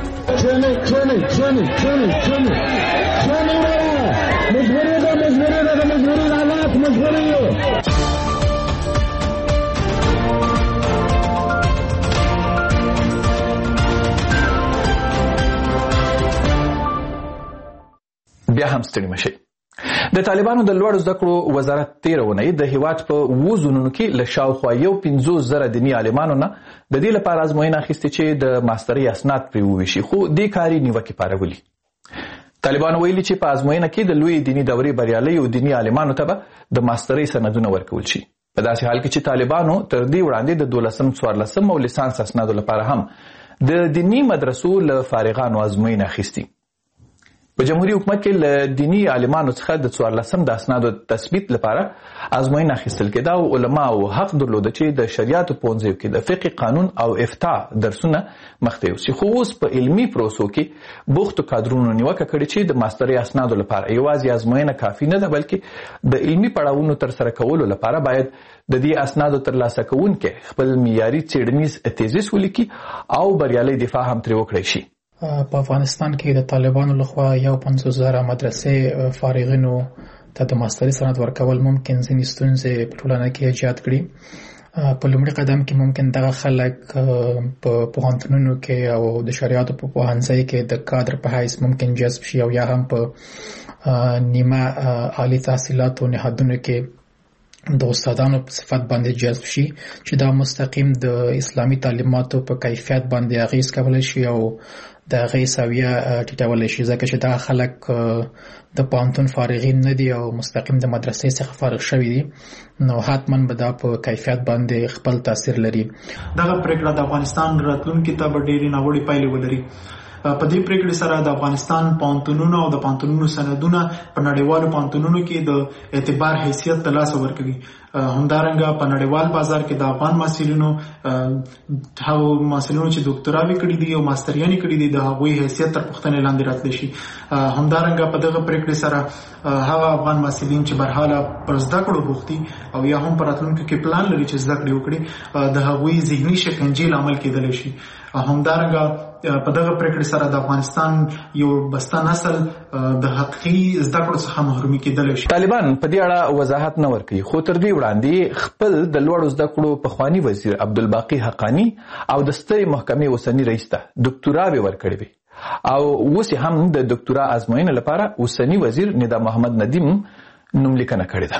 بیا هم ستړي مشئ. د طالبانو د لوړو زده کړو وزارت تېره اونۍ د هیواد په 7 زونونو کې له شاوخوا 150,000 دیني عالمانو نه د دې لپاره ازموینه اخیستې چې د ماسترۍ اسناد پرې وویشي، خو دې کار یې نیوکې پارولي. طالبانو ویلي چې په ازموینه کې د لوی دیني دورې بریالیو دیني عالمانو ته به د ماسترۍ سندونه ورکول شي، په داسې حال کې چې طالبانو تر دې وړاندې د 12م 14م او لیسانس اسنادو لپاره هم د دیني مدرسو له فارغانو ازموینه اخیستې. په جمهوریت حکومت کې له دیني عالمانو څخه د 14م د اسنادو تثبیت لپاره ازموینه اخیستل کېده او علماو حق درلوده چې د شریعت پوهنځیو کې د فقه، قانون او افتاء درسونه مخته یوسي، خو اوس په علمي پروسو کې بوختو کادرونو نیوکه کړې چې د ماسترۍ اسنادو لپاره یوازې ازموینه کافي نه ده، بلکې د علمي پړاوونو ترسره کولو لپاره باید د دې اسنادو ترلاسه کوونکي خپل معیاري څېړنیز تیزیس ولیکي او بریالي دفاع هم ترې وکړی شي. په افغانستان کې د طالبانو لخوا 50,000 مدرسې فارغینو ته د ماسترۍ سند ورکول ممکن ځینې ستونزې په ټولنه کې ایجاد کړي. په لومړي قدم کې ممکن دغه خلک په پوهنتونونو کې او د شریعتو په پوهنځي کې د کادر په حیث ممکن جذب شي او یا هم په نیمه عالی تحصیلاتو نهادونو کې د استادانو په صفت باندې جذب شي چې دا مستقیم د اسلامي تعلیماتو په کیفیت باندې اغیز کولی شي او د هغې سویه ټیټولی شي، ځکه چې دا خلک د پوهنتون فارغین نه دي او مستقیم د مدرسې څخه فارغ شوي دي، نو حتما به دا په کیفیت باندې خپل تاثیر لري. دغه پریکړه د افغانستان راتلونکي ته به ډېرې ناوړې پایلې ولري. په دې پریکړې سره د افغانستان پوهنتونونو او د پوهنتونونو سندونه په نړیوالو پوهنتونونو کې د اعتبار حیثیت ترلاسه ورکوي. همدارنګه په نړیوال بازار کې د افغان محصلینو هغو محصلینو چې ډاکټراوي کړي دي او ماستریانې کړي دي د هغوی حیثیت تر پوښتنې لاندې راتلی شي. همدارنګه په دغه پریکړې سره هغه افغان محصلین چې برحاله پر زده کړو بوخت دي او یا هم په راتلونکي کې پلان لري چې زده کړې وکړي، د هغوی ذهني شکنجې لامل کېدلی شي. همدارنګه په دغه پریکړې سره د افغانستان یو بسته نسل د حقیقي زده کړو څخه محرومي کېدلی شي. طالبان په دې اړه وضاحت نه ورکوي، خو تر دې وړاندې خپل د لوړو زده کړو پخواني وزیر عبدالباقي حقانی او د سترې محکمې اوسني رئیس ته ډاکټراوې ورکړې وې او اوس هم د ډاکټرا ازموینې لپاره اوسني وزیر ندا محمد ندیم نوملیکنه کړې ده.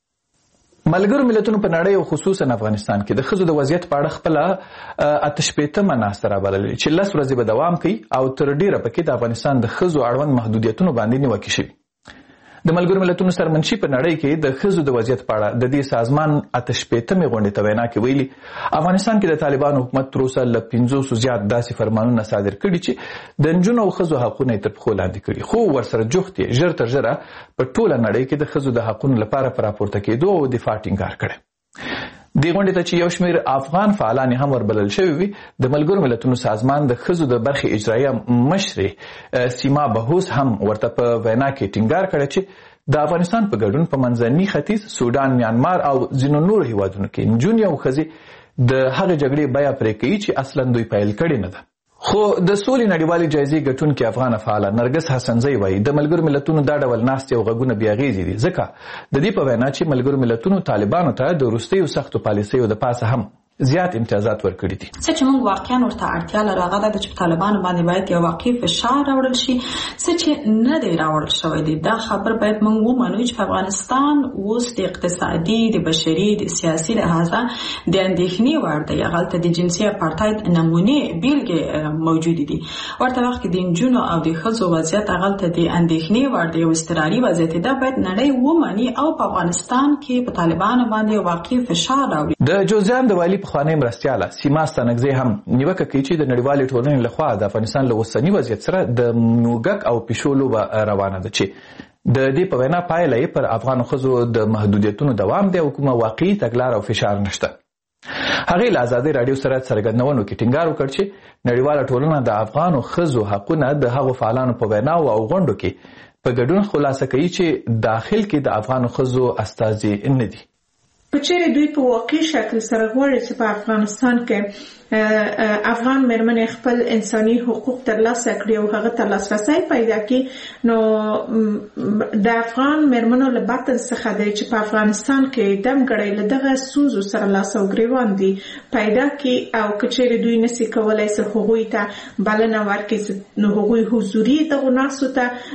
ملګرو ملتونو په نړۍ او خصوصا افغانستان کې د ښځو د وضعیت په اړه خپله 88مه ناسته رابللې چې 10 ورځې به دوام کوي او تر ډیره پکې د افغانستان د ښځو اړوند محدودیتونو باندې نیوکې شوي. د ملګرو ملتونو سرمنشي په نړۍ کې د ښځو د وضعیت په اړه د دې سازمان 88مې غونډې ته وینا کې ویلي افغانستان کې د طالبانو حکومت تر اوسه له 500 زیات داسې فرمانونه صادر کړي چې د نجونو او ښځو حقونه یې تر پښو لاندې کړي، خو ورسره جوخت یې ژر تر ژره په ټوله نړۍ کې د ښځو د حقونو لپاره په راپورته کېدو او دفاع ټینګار کړی. دې غونډې ته چې یو شمېر افغان فعالان هم وربلل شوي وي، د ملګرو ملتونو سازمان د ښځو د برخې اجرایه مشرې سیما بهوس هم ورته په وینا کې ټینګار کړی چې د افغانستان په ګډون په منځني ختیځ، سودان، میانمار او ځینو نورو هیوادونو کې نجونې او ښځې د هغې جګړې بیه پرې کوي چې اصلا دوی پیل کړې نه ده. خو د سولې نړیوالې جایزې ګټونکې افغانه فعاله نرګس حسنزی وایي د ملګرو ملتونو دا ډول ناستې او غږونه بې اغېزې دي، ځکه د دې په وینا چې ملګرو ملتونو طالبانو ته د وروستیو سختو پالیسیو د پاسه هم زیات امتیازات ورکړي دي. څه چې موږ واقعا ورته اړتیا لرو هغه ده چې طالبانو باندې باید یو واقعي فشار راوړل شي، څه چې نه دی راوړل شوی دی. دا خبر باید موږ ومنو چې په افغانستان اوس د اقتصادي، د بشري، د سیاسي لحاظه د اندېښنې وړ دی. هغلته د جنسي اپارټاید نمونې بیلګې موجودې دي. ورته وخت کې د نجونو او د ښځو وضعیت هغلته د اندېښنې وړ دی، یو اضطراري وضعیت دی. دا باید نړۍ ومني او په افغانستان کې په طالبانو باندې واقعي فشار راوړي. د جوزجان د والي پخوانی مرستیاله سیما ستانکزی هم نیوکه کوي چې د نړیوالې ټولنې لخوا د افغانستان له اوسني وضعیت سره د موږک او پیشو لوبه روانه ده چې د دې په وینا پایله یې پر افغانو ښځو د محدودیتونو دوام دی او کومه واقعي تګلاره او فشار نشته. هغې له ازادۍ راډیو سره څرګندونو کې ټینګار وکړ چې نړیواله ټولنه د افغانو ښځو حقونه د هغو فعالانو په ویناو او غونډو کې په ګډون خلاصه کوي چې داخل کې د افغانو ښځو استازي نه دي. په چیرې دوی په واقعي شکل سره غواړي چې په افغانستان کې افغان مېرمنې خپل انساني حقوق ترلاسه کړي او هغه ته لاسرسی پیدا کړي، نو د افغان مېرمنو له باطن څخه دی چې په افغانستان کې دمګړی له دغه ستونزو سره لاس او ګریوان دي پیدا کړي، او که چیرې دوی نسي کولی چې هغوی ته بلنه ورکړي نو هغوی حضوري دغو ناستو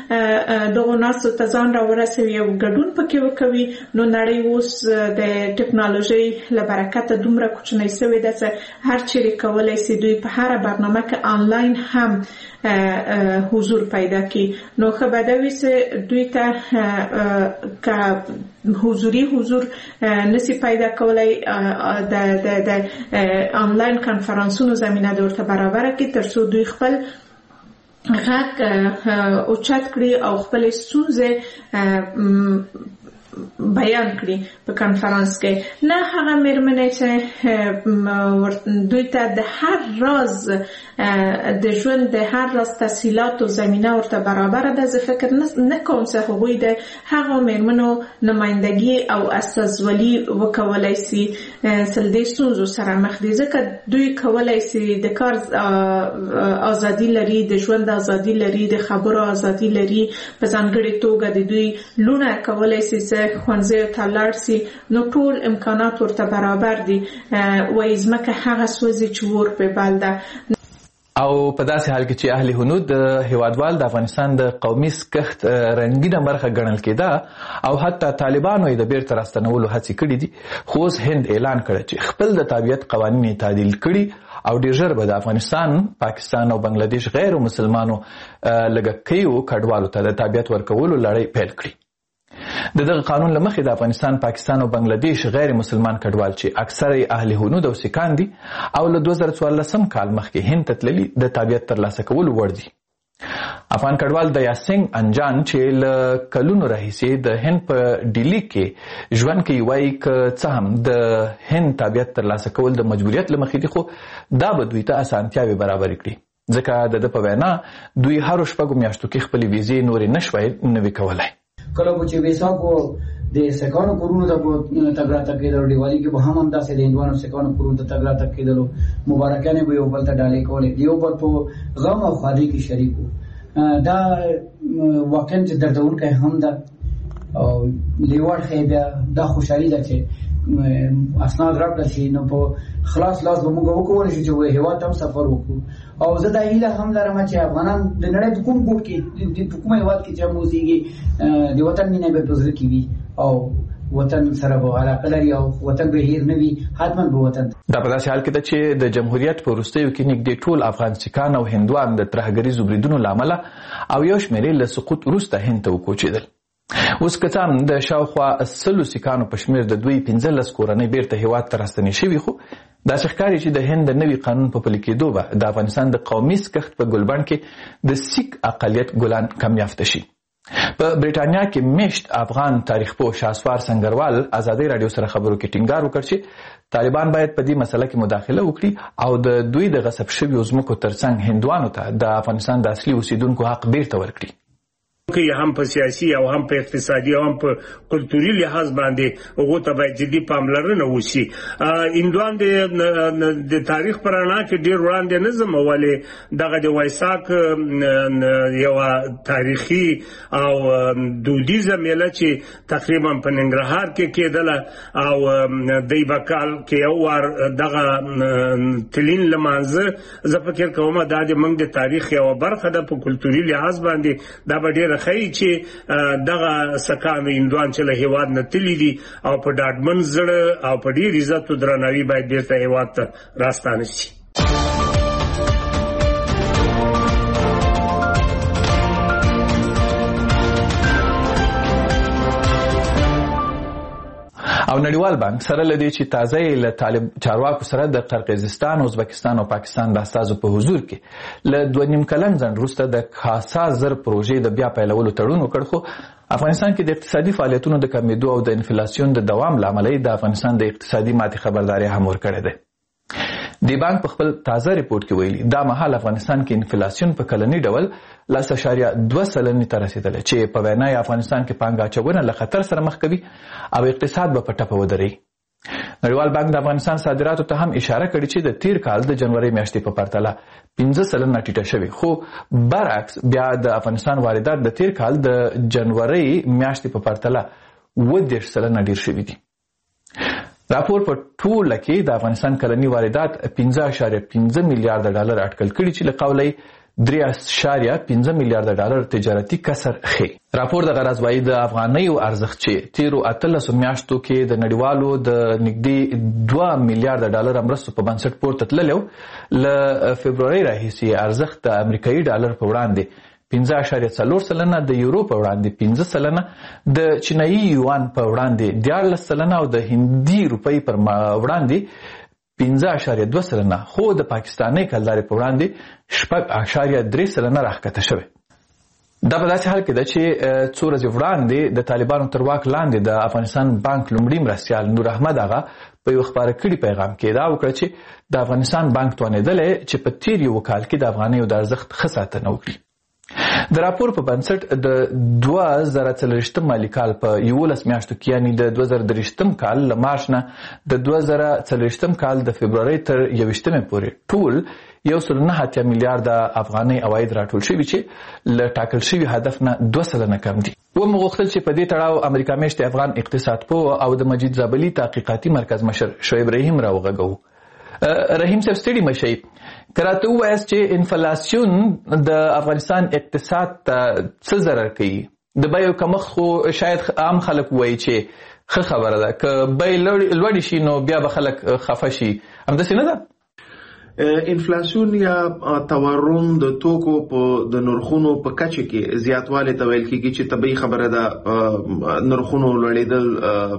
ته ځان راورسوي او ګډون پکې وکوي. نو نړۍ اوس د ټکنالوژۍ له برکته دومره کوچنۍ سوې ده چې هر چیرې کولای شي دوی په هر برنامه کې آنلاین هم حضور پیدا کړي. نو ښه به دا وي چې دوی ته که حضوري حضور نسي پیدا کولای د آنلاین کنفرانسونو زمینه د ورته برابره کړي تر څو دوی خپل غږ اوچت کړي او خپل ستونزې بیان کړي په کنفرانس کې. نه هغه مېرمنې چې دوی ته د هر راز د ژوند د هر راز تفصیلات او زمینه ورته برابره ده، زه فکر نه کوم چې هغوی د هغو مېرمنو نمایندګي او استازولي وکولای شي چې د ستونزو سره مخ دي، ځکه دوی کولای شي د کار ازادي لري، د ژوند ازادي لري، د خبرو ازادي لري، په ځانګړې توګه د دوی لونه کولای شي چې ښوونځیو ته لاړ شي، نو ټول امکانات ورته برابر دي. وایي ځمکه هغه سوځي چې اور پرې بل ده. او په داسې حال کې چې اهل هنود هیوادوال د افغانستان د قومي کښت رنګینه برخه ګڼل کېده او حتی طالبانو یې د بیرته راستنولو هڅې کړې دي، خو اوس هند اعلان کړی چې خپل د تابعیت قوانین یې تعدیل کړي او ډېر ژر به د افغانستان، پاکستان او بنگلادیش غیر مسلمانو لږکیو کډوالو ته د تابعیت ورکولو لړۍ پیل کړي. د دغه قانون له مخې د افغانستان، پاکستان او بنگلادیش غیر مسلمان کډوال چې اکثره اهل هنود او سیکان دي او له 2014 کال مخکې هند ته تللي د تابعیت ترلاسه کولو وړ دي. افغان کډوال د یاسنګ انجان چې له کلونو راهیسې د هند په ډیلي کې ژوند کوي وایي که څه هم د هند تابعیت ترلاسه کول د مجبوریت له مخې دي، خو دا به دوی ته اسانتیاوې برابرې کړي، ځکه د ده په وینا دوی هرو 6 میاشتو کې خپلې ویزې نورې نشوی نوي کولی. کله چې ویسا کو د سکانو کورونو ته تګ راتګ کېدل، دیوالي کې به هم همداسې د هندوانو سکانو کورونو ته تګ راتګ کېدلو، مبارکانې به یو بل ته ډالۍ کولې، د یو بل په غم او ښادۍ کې شریک وو. دا واقعا چې دردونکی هم ده او لیوړ ښیي بیا دا خوشحالي ده چې اسناد راکړه شي، نو په خلاص لاس به موږ وکولی شو چې هېواد ته هم سفر وکړو. او زه دا هیله هم لرم چې افغانان د نړۍ په کوم ګوټ کې په کومه هېواد کې چې هم اوسېږي د وطن مینه به په زړه کې وي او وطن سره به علاقه لري او وطن به هیر نه وي، حتما به وطن. دا په داسې حال کې ده چې د جمهوریت په وروستیو کې نږدې ټول افغان سیکان او هندوان د ترهګریزو بریدونو له امله او یو شمېرې له سقوط وروسته هند ته وکوچېدل. اوس که څه هم د شاوخوا 100 سیکانو په شمېر د دوی 15 کورنۍ بیرته هېواد ته راستنې شوي، خو داسې ښکاري چې د هند د نوي قانون په پلي کېدو به د افغانستان د قومي کښت په ګلبڼ کې د سیک اقلیت ګلان کم یافته شي. په بریټانیا کې میشت افغان تاریخ پوه شاسوار سنگروال ازادي رادیو سره خبرو کې ټینګار وکړ چې طالبان باید په دې مسله کې مداخله وکړي او د دوی د غصب شویو ځمکو ترڅنګ هندوانو ته د افغانستان د اصلي اوسیدونکو حق بیرته ورکړي. که هم په سیاسي او هم په اقتصادي او هم په کلتوري لحاظ باندې هغو ته باید جدي پاملرنه وشي. هندوان د تاریخ په رڼا کې ډېر وړاندې نه ځم، ولې دغه د وایساک یوه تاریخي او دودیزه میله چې تقریبا په ننګرهار کې کېدله او دی به کال کې یو وار دغه تلین لمانځه، زه فکر کوم دا د موږ د تاریخ یوه برخه ده. په کلتوري لحاظ باندې دا به ډېره خی چې دغه سکان هندوان چې له هېواد نه تللي دي او په ډاډمن زړه او په ډېر عزت او درناوي باید بیرته هېواد ته راستانه شي. او نړیوال بانک سره لدی چې تازه له طالب چارواکو سره د قرقیزستان، ازبکستان او پاکستان د استازو په حضور کې له 2.5 کلن ځنډ وروسته د خاصه زر پروژې د بیا پیلولو تړون وکړ، خو افغانستان کې د اقتصادي فعالیتونو د کمیدو او د انفلاسیون د دوام لامل د افغانستان د اقتصادي ماتې خبرداري هم ورکړې ده. دی بانک په خپل تازه ریپورت کې ویلي دا مهال افغانستان کې انفلاسیون په کلني ډول 0.2% ته رسیدلی چې په وینا افغانستان کې پانګه اچونه له خطر سره مخ کوي او اقتصاد به په ټپه ودرېږي. نړیوال بانک د افغانستان صادراتو ته هم اشاره کړې چې د تیر کال د جنوري میاشتې په پرتله 15% ټیټه شوې، خو برعکس بیا د افغانستان واردات د تیر کال د جنوري میاشتې په پرتله 10% ډیر شوي دي. راپور په ټوله کې د افغانستان کلني واردات 15.15 میلیارډ ډالر اټکل کړي چې له قوله 3.15 میلیارډ ډالر تجارتي کسر ښیي. راپور د غرض وايي د افغانیو ارزښت چې تیرو 18 میاشتو کې د نړیوالو د نږدې 2 میلیارډ ډالر مرستو په بنسټ پورته تللی و، له فبرورۍ راهیسې ارزښت د امریکایي ډالر په وړاندې 15.4%، د یورو په وړاندې 15%، د چینایي یوان په وړاندې 14% او د هندي روپۍ پر وړاندې 15.2%، خو د پاکستاني کلدارې په وړاندې 6.3% راښکته شوی. دا په داسې حال کې ده چې څو ورځې وړاندې د طالبانو تر واک لاندې د افغانستان بانک لومړي مرستیال نور احمد آغا په یو خپاره کړي پیغام کې دا وکړه چې د افغانستان بانک توانېدلی چې په تیر یو کال کې د افغانیو د ارزښت ښه ساتنه وکړي. د راپور په بنسټ د 2024 مالي کال په 11 میاشتو کې یعنی د 2023 کال له مارچ نه د 2024 کال د فبرورۍ تر 21 پورې ټول 1.9 میلیارډ افغاني عواید راټول شوي چې له ټاکل شوي هدف نه 2% کم دي. ومغوښتل چې په دې تړاو امریکا میشت افغان اقتصاد پوه او د مجید زابلي تحقیقاتي مرکز مشر شعیب رحیم راوغږو. رحیم صاحب ستړي مشئ، که راته ووایاست چې انفلاسیون د افغانستان اقتصاد ته څه ضرر کوي؟ د بیو کمښت خو شاید عام خلک وایي چې ښه خبره ده، که بیې لوړې شي نو بیا به خلک خفه شي، همداسې نه ده؟ انفلاسیون یا تورم د توکو په د نرخونو په کچه کې زیاتوالی ته ویل کېږي چې طبیعي خبره ده. نرخونو لوړېدل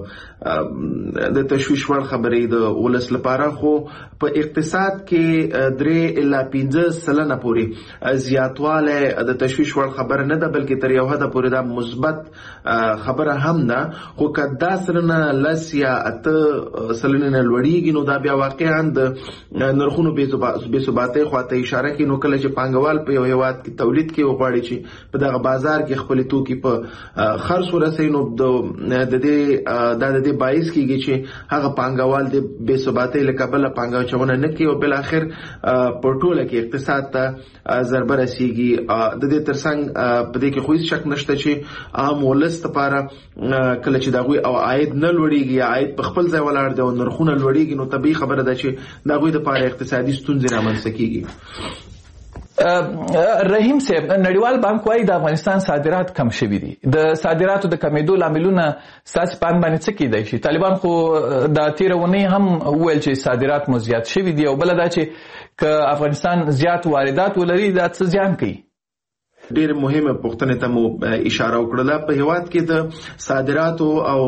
د تشویش وړ خبرې د ولس لپاره، خو په اقتصاد کې 3 الی 15% پورې زیاتوالی د تشویش وړ خبره نه ده، بلکې تر یو حده پورې دا مثبت خبره هم ده. خو که دا سلنه 10 یا 8% نه لوړېږي نو دا بیا واقعا د نرخونو بې ثباتۍ خواته اشاره کوي. نو کله چې پانګوال په یو هیواد کې تولید کې وغواړي چې په دغه بازار کې خپل توکي په خرڅ ورسوي، نو د دې باعث کېږي چې هغه پانګوال د بې ثباتۍ له کبله پانګه اچونه نه کوي او بالاخر په ټوله کې اقتصاد ته ضربه رسېږي. د دې ترڅنګ په دې کې خو هېڅ شک نشته چې عام ولس لپاره کله چې د هغوی او عاید نه لوړېږي یا عاید په خپل ځای ولاړ دی او نرخونه لوړېږي، نو طبیعي خبره ده چې د هغوی لپاره اقتصادي ستونزې رامنځته کېږي. رحیم صاحب، نړیوال بانک وايي د افغانستان صادرات کم شوي دي. د صادراتو د کمیدو لاملونه ستاسې په اند باندې څه کیدای شي؟ طالبان خو د تېره اونۍ هم وویل چې صادرات مو زیات شوي دي، او بله دا چې که افغانستان زیات واردات ولري دا څه زیان کوي؟ ډېر مهمه پوښتنې ته مو اشاره وکړله. په هیواد کې د صادراتو او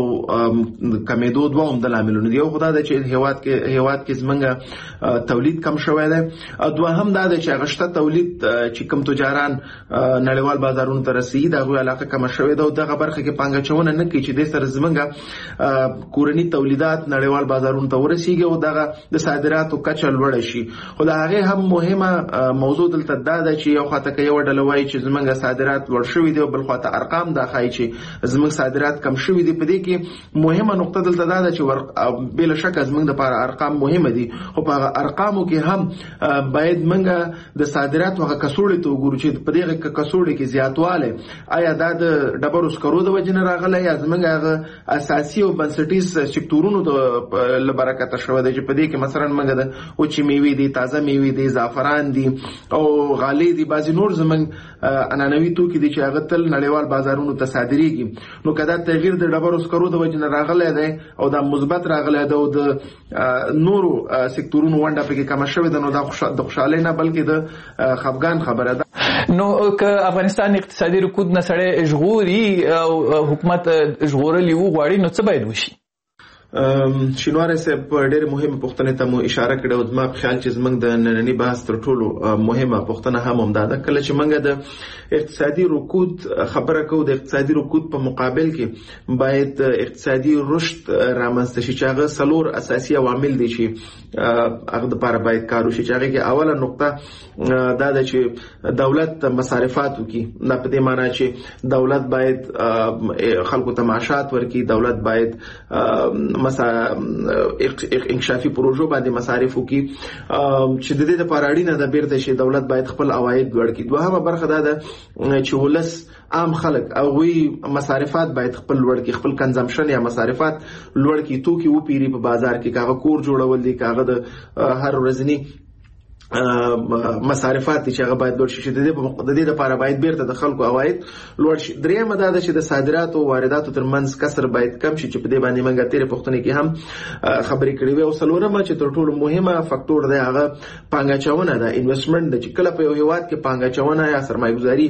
کمیدو دوه عمده لاملونه دي. یو خو دا ده چې هیواد کې زموږ تولید کم شوی دی، دوهم دا ده چې هغه شته تولید چې کوم تجاران نړیوال بازارونو ته رسېږي د هغوی علاقه کمه شوې ده او دغه برخه کې پانګه اچونه نه کوي چې دې سره زموږ کورني تولیدات نړیوال بازارونو ته ورسېږي او دغه د صادراتو کچه لوړه شي. خو د هغې هم مهمه موضوع دلته دا ده چې یو خواته که یوه ډله وایي چې زموږ صادرات لوړ شوي دي او بل خواته ارقام دا ښایي چې زموږ صادرات کم شوي دي. په دې کې مهمه نقطه دلته دا ده چې بلا شکه زموږ دپاره ارقام مهمه دي، خو په هغه ارقامو کې هم باید موږ د صادراتو هغه کڅوړې ته وګورو چې په دغه کڅوړې کې زیاتوالی آیا دا د ډبرو سکرو د وجې نه راغلی یا زموږ هغه اساسي او بنسټیز سکتورونو له برکته شوی دی چې په دې کې مثلا موږ د وچې میوې دي، تازه میوې دي، زعفران دي او غالۍ دي، بعضې نور زموږ عنعنوي توکي دي چې هغه تل نړیوال بازارونو ته صادریږي. نو که دا تغییر د ډبرو سکرو د وجې نه راغلی دی او دا مثبت راغلی دی او د نورو سکتورونو ونډه پکې کمه شوې ده، نو دا د خوشحالۍ نه بلکې د خفګان خبره ده. نو که افغانستان اقتصادي رکود نه سړی ژغوري او حکومت ژغورلي وغواړي نو څه باید وشي؟ شینواری صاحب ډېرې مهمه پوښتنې ته مو اشاره کړې او زما په خیال چې زموږ د ننني بحث تر ټولو مهمه پوښتنه هم همدا ده. کله چې موږ د اقتصادي رکود خبره کوو، د اقتصادي رکود په مقابل کې باید اقتصادي رشد رامنځته شي چې هغه 4 اساسي عوامل دي چې هغه دپاره باید کار وشي. چې هغې کې اوله نقطه دا ده چې دولت مصارفات وکړي. دا په دې معنی چې دولت باید خلکو ته معاشات ورکړي، دولت باید انکشافي پروژو باندې مصارف وکړي چې د دې لپاره اړینه ده بیرته چې دولت باید خپل عواید لوړ کړي. دوهمه برخه دا ده چې ولس عام خلک او وی مصارفات باید خپل لوړ کړي، خپل کنزمپشن یا مصارفات لوړ کړي، توکي وپیری په بازار کې، کاغه کور جوړول دي، کاغه د هر ورځنی مصارفات چې هغه باید لوړ شي. د دې لپاره باید بیرته د خلکو عواید لوړ شي. درېمه دا ده چې د صادراتو او وارداتو ترمنځ کسر باید کم شي چې په دې باندې موږ تیرې پوښتنې کې هم خبرې کړې وې. او څلورمه چې تر ټولو مهمه فاکتور دی هغه پانګاچونه ده، انویسټمنټ ده، چې کله په یو هیواد کې پانګاچونه یا سرمایه‌ګذاري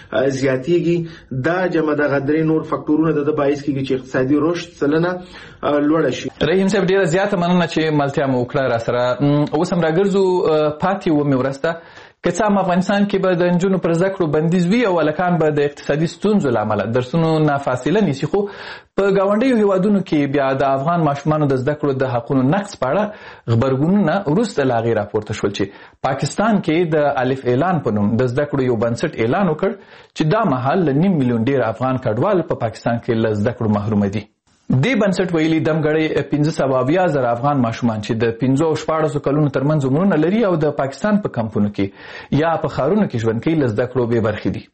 زیاتېږي دا جمع دغه درې نور فاکتورونه د باعث کېږي چې اقتصادي رشد سلنه لوړه شي. رحیم صاحب ډیره زیاته مننه چې ملتیا مو وکړه را سره. اوس هم راګرځو پاتې ومې ورسته که څه هم افغانستان کې به د نجونو پر زده کړو بندیز وي او هلکان به د اقتصادي ستونزو له امله درسونو نه فاصله نیسي، خو په ګاونډیو هیوادونو کې بیا د افغان ماشومانو د زده کړو د حقونو نقض په اړه غبرګونونه وروسته له هغې راپورته شول چې پاکستان کې د الف اعلان په نوم د زده کړو یو بنسټ اعلان وکړ چې دا مهال له 9 میلیون ډیر افغان کډوال په پاکستان کې له زده کړو محروم دي. دې بنسټ ویلي دمګړی 15,000 افغان ماشومان چې د 15 او 14 کلونو ترمنځ عمرونه لري او د پاکستان په کمپونو کې یا په ښارونو کې ژوند کوي له زده کړو بې برخې دي.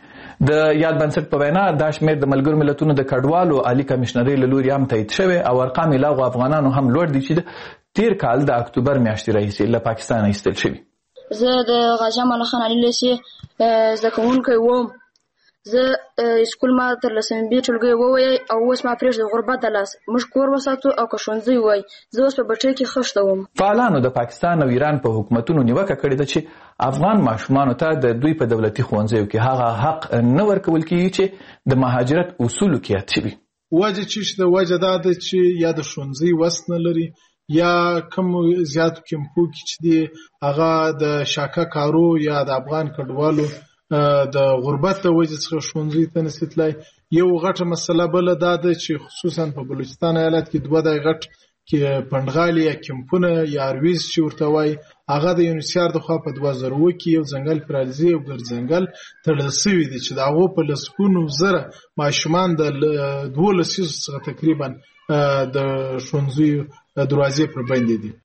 د یاد بنسټ په وینا دا شمېر د ملګرو ملتونو د کډوالو عالي کمشنرۍ له لوري هم تایید شوی او ارقام یې له هغو افغانانو هم لوړ دي چې د تیر کال د اکتوبر میاشتې راهیسې له پاکستانه ایستل شوي. زه د غازي امان الله خان علي لیسې زده کوونکی وم. زه سکول ما تر لسمې بي ټولګي ووایي او اوس ما پرېږدي غربت د لاس موږ کور وساتو او که ښوونځی وای زه اوس په بټۍ کې خښته وم. فعالانو د پاکستان او ایران په حکومتونو نیوکه کړې ده چې افغان ماشومانو ته د دوی په دولتي ښوونځیو کې هغه حق نه ورکول کېږي چې د مهاجرت اصولو کې یاد شوي. وجه چې د وجه دا ده چې یا د ښوونځي وس نه لري یا کم زیاتو کمپو کې چې دی هغه د شاکه کارو یا د افغان کډوالو د غربت د وجې څخه ښوونځي ته نشي تللی. یو غټه مسله بله دا ده چې خصوصا په بلوچستان ایالت کې 2 دای غټ کې پنډغالي یا کمپونه یا ارویز چې ورته وایي هغه د یونیسیار د خوا په 2000 کې یو ځنګل پرالزي او ګرځنګل تړل شوي دي چې د هغو په لسګونو زره ماشومان د 12 څخه تقریبا د ښوونځیو دروازې پر بندې دي.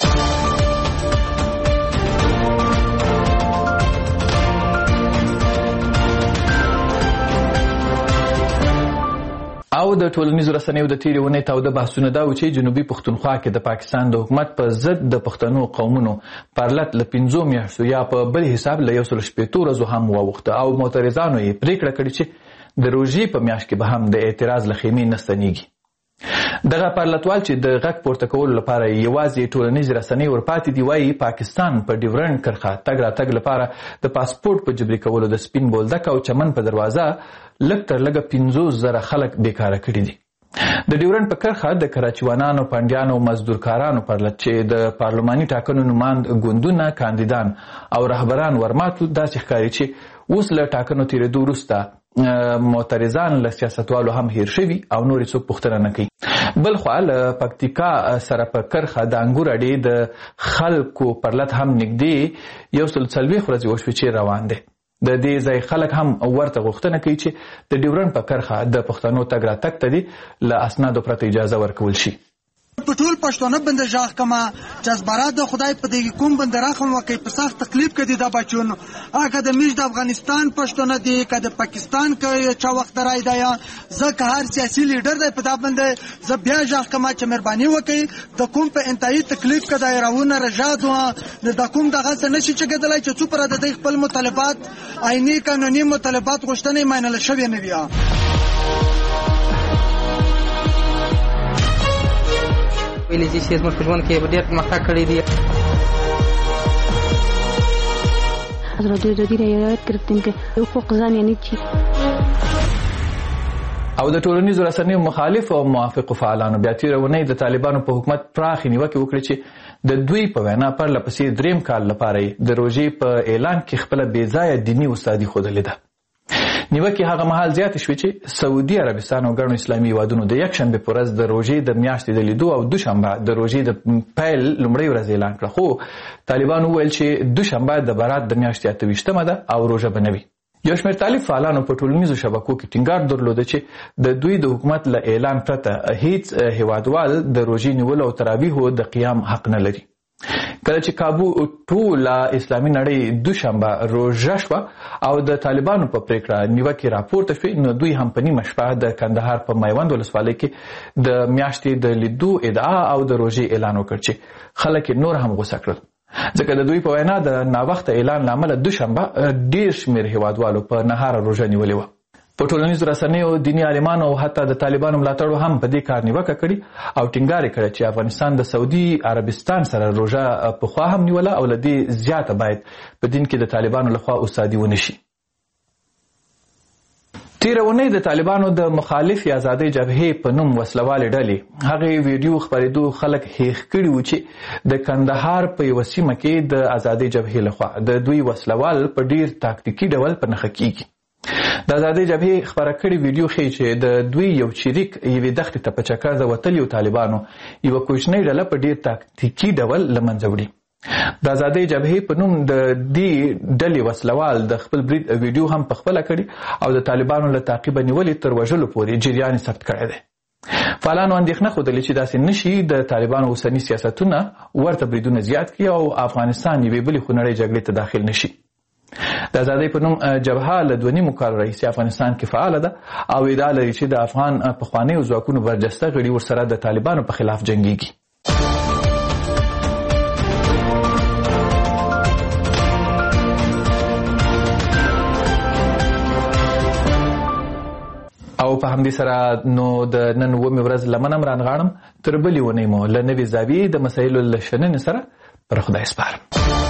او د ټولنیزو رسنیو د تیرې اونۍ تاوده بحثونه دا و چې جنوبي پښتونخوا کې د پاکستان د حکومت په ضد د پښتنو قومونو پرلت له 15 میاشتو یا په بل حساب له 160 ورځو هم واوښته او معترضانو یې پریکړه کړې چې د روژې په میاشت کې به هم د اعتراض له خیمې نه ستنېږي. دغه پرلتوال چې د غږ پورته کولو لپاره یوازې ټولنیزې رسنۍ ورپاتې دي وایي پاکستان په ډیورنډ کرښه تګ راتګ لپاره د پاسپورټ په جبري کولو د سپین بولدک او چمن په دروازه لږ تر لږه 50,000 خلک بیکاره کړي دي. د ډیورنډ په کرښه د کراچیوانانو، پنډیانو او مزدورکارانو پرلت چې د پارلماني ټاکنو نماند ګوندونه، کاندیدان او رهبران ورماتو داسې ښکاري چې اوس له ټاکنو تېرېدو وروسته معترضان له سیاستوالو هم هیر شوي او نور څوک پوښتنه نه کوي. بل خوا له پکتیکا سره په کرښه د انګور اډې د خلکو پرلت هم نږدې 140 ورځې وشوې چې روان دی. د دې ځای خلک هم ورته غوښتنه کوي چې د ډیورنډ په کرښه د پښتنو تګ راتګ ته دې له اسنادو پرته اجازه ورکول شي. په ټول پښتانه باندې ژغ کما جذبرات د خدای په دې کوم باندې راخم وکي په سخت تکلیف کې دي دا بچون هغه د میش د افغانستان پښتانه دي کده پاکستان کې چا وخت راي دی ځکه هر سیاسي لیډر دی په دا باندې ز بیا ژغ کما چې مهرباني وکي د کوم په انتهایی تکلیف کې دایرونه رجاد و د کوم دغه څه نشي چې کېدلای چې څو پر د خپل مطالبات آئینی قانوني مطالبات غوښتنې مینل شوی نه بیا. ویلې چې زموږ په ژوند کې ډېر پرمختګ کړی دی. حضرت جدی رعایت کردیم که حقوق زن یعنی چی؟ او د ټولنیزو رسنیو مخالف او موافق فعالانو بیا تېره اونۍ د طالبانو په حکومت پراخې نیوکې وکړې چې د دوی په وینا پرله پسې 3 کال لپاره د روژې په اعلان کې خپله بېځایه دیني استادي ښودلې ده. نیوکې هغه مهال زیاتې شوې چې سعودي عربستان او ګڼو اسلامي هیوادونو د یکشنبې په ورځ د روژې د میاشتې د لیدو او دوشنبه د روژې د پیل لومړۍ ورځ اعلان کړه، خو طالبانو وویل چې دوشنبه د برات د میاشتې 28مه ده او روژه به نه وي. یو شمېر طالب فعالانو په ټولنیزو شبکو کې ټینګار درلوده چې د دوی د حکومت له اعلان پرته هیڅ هیوادوال د روژې نیولو او تراویحو د قیام حق نه لري. کله چې کابو ټوله اسلامي نړۍ دوشنبه روژه شوه او د طالبانو په پریکړه نیوکې راپورته شوې، نو دوی هم په نیمه شپه د کندهار په میوند ولسوالۍ کې د میاشتې د لیدو ادعا او د روژې اعلان وکړ چې خلک نور هم غوسه کړل، ځکه د دوی په وینا د ناوخته اعلان له امله دوشنبه ډېر شمېر هیوادوالو په نهاره روژه نیولې وه. په ټولنیزو رسنیو دیني عالمانو او حتی د طالبانو ملاتړو هم په دې کار نیوکه کړې او ټینګار یې کړی چې افغانستان د سعودي عربستان سره روژه پخوا هم نیوله او له دې زیاته باید په دین کې د طالبانو لخوا استادي ونه شي. تیره اونۍ د طالبانو د مخالفې ازادۍ جبهې په نوم وسلوالې ډلې هغې ویډیو خپرېدو خلک هیښ کړي وو چې د کندهار په یوه سیمه کې د ازادۍ جبهې لخوا د دوی وسلوال په ډیر تاکتیکي ډول په نښه کیږي. د ازادۍ جبهې خپره کړې ویډیو ښیي چې د دوی یو چریک یوې دښتې ته په چکر د وتلیو طالبانو یوه کوچنۍ ډله په ډیر تاکتیکي ډول له منځه وړي. د ازادۍ جبهې په نوم د دې ډلې وسلوال د خپل برید ویډیو هم پخپله کړي او د طالبانو له تعقیبه نیولې تر وژلو پورې جریان یې ثبت کړی دی. فعالانو اندېښنه ښودلې چې داسې نشي د طالبانو اوسني سیاستونه ورته بریدونه زیات کړي او افغانستان یوې بلې خونړۍ جګړې ته داخل نشي. د ازادۍ په نوم جبهه له 2.5 کال راهیسې افغانستان کې فعاله ده او ادعا لري چې د افغان پخوانیو ځواکونو برجسته غړي ورسره د طالبانو په خلاف جنګیږي. او په همدې سره نو د نن 9 ورځ لمن هم رانغاړم، تر بلې اونۍ مو له نوې زاویې د مسایلو له شننې سره پر خدای سپارم.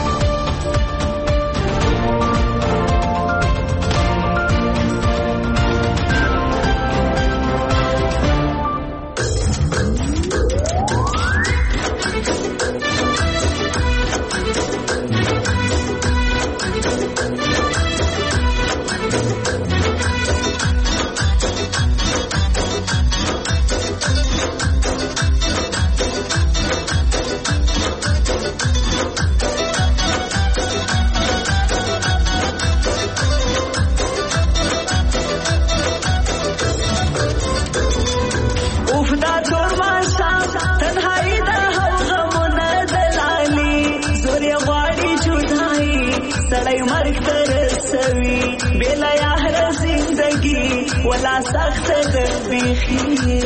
ولا سخت دبیخی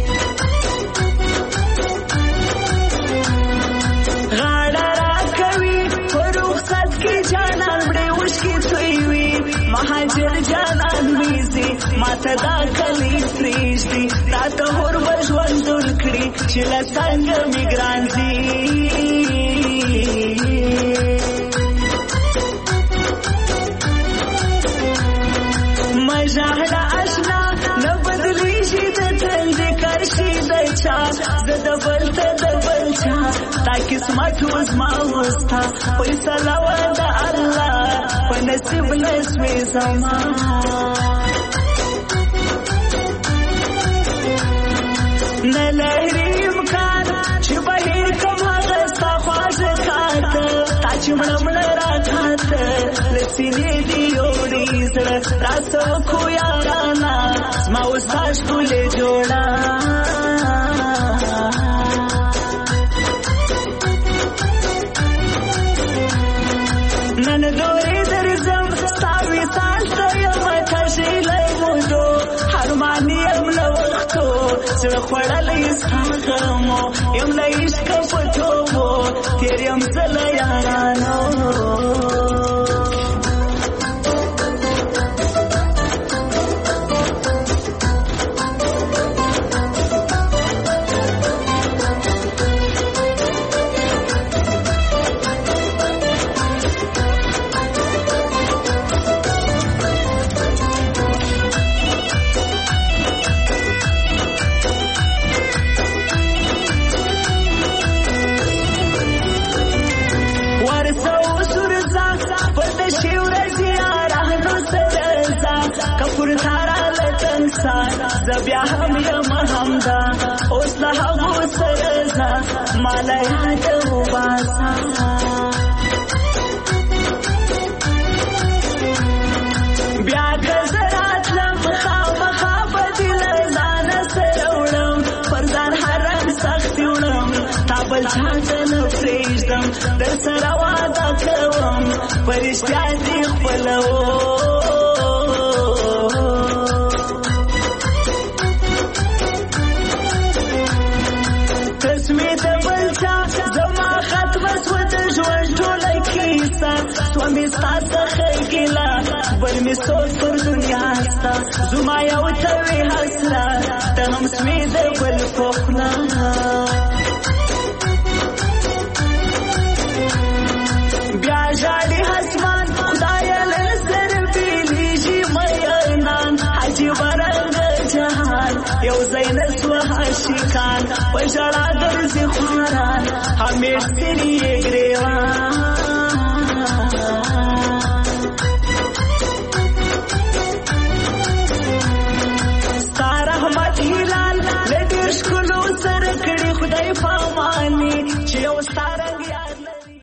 غاړه راکوي په رخصت کې جانان وړې وشکې تویوي مهاجر جانان ویزي ماته دا کلی پرېږدي راته هور به ژوندون کړي چې له څنګه مې ګران ځي مژاهده اشنا نه بدلیږي د تل د کرشي د چا زه د بل ته د بل چا تا قسمت وزما وستا فیصله وه د الله په نصیب نسوې زما نه لري امکان چې بهیر کم هغه ستا خواږه کاته تا چې مړه مړه راکاته له سینې دې یوړې زړه راسه وکړو یارانه زما اوس تا ښکلې جوړه نن دورې درځم ستا وصال ته یمه تږې له مودو حرمان یم له وختو زړه خوړلی ستا غمو یم له عشقه په توبو تېر یم زه له یارانو بیا هم یم همدا اوس له هغو سره ځه ماله یاده وباسه در سره واده کوم پرشتیا دې خپلو قسمې د بل چا زما ختمه سوه د ژوند ټوله کیسه سوه مې ستا څخه ګیله بل مې سوچ پر دنیا ستا زما یو ته وې حسره ته هم سوې د بل په خوله بیا ژاړي اسمان خدایه له سر بیلیږي مینان عجیبه رنګه جهان یو ځای نه سوه عاشقان په ژړا ګرځي خواران همیش ځینې یې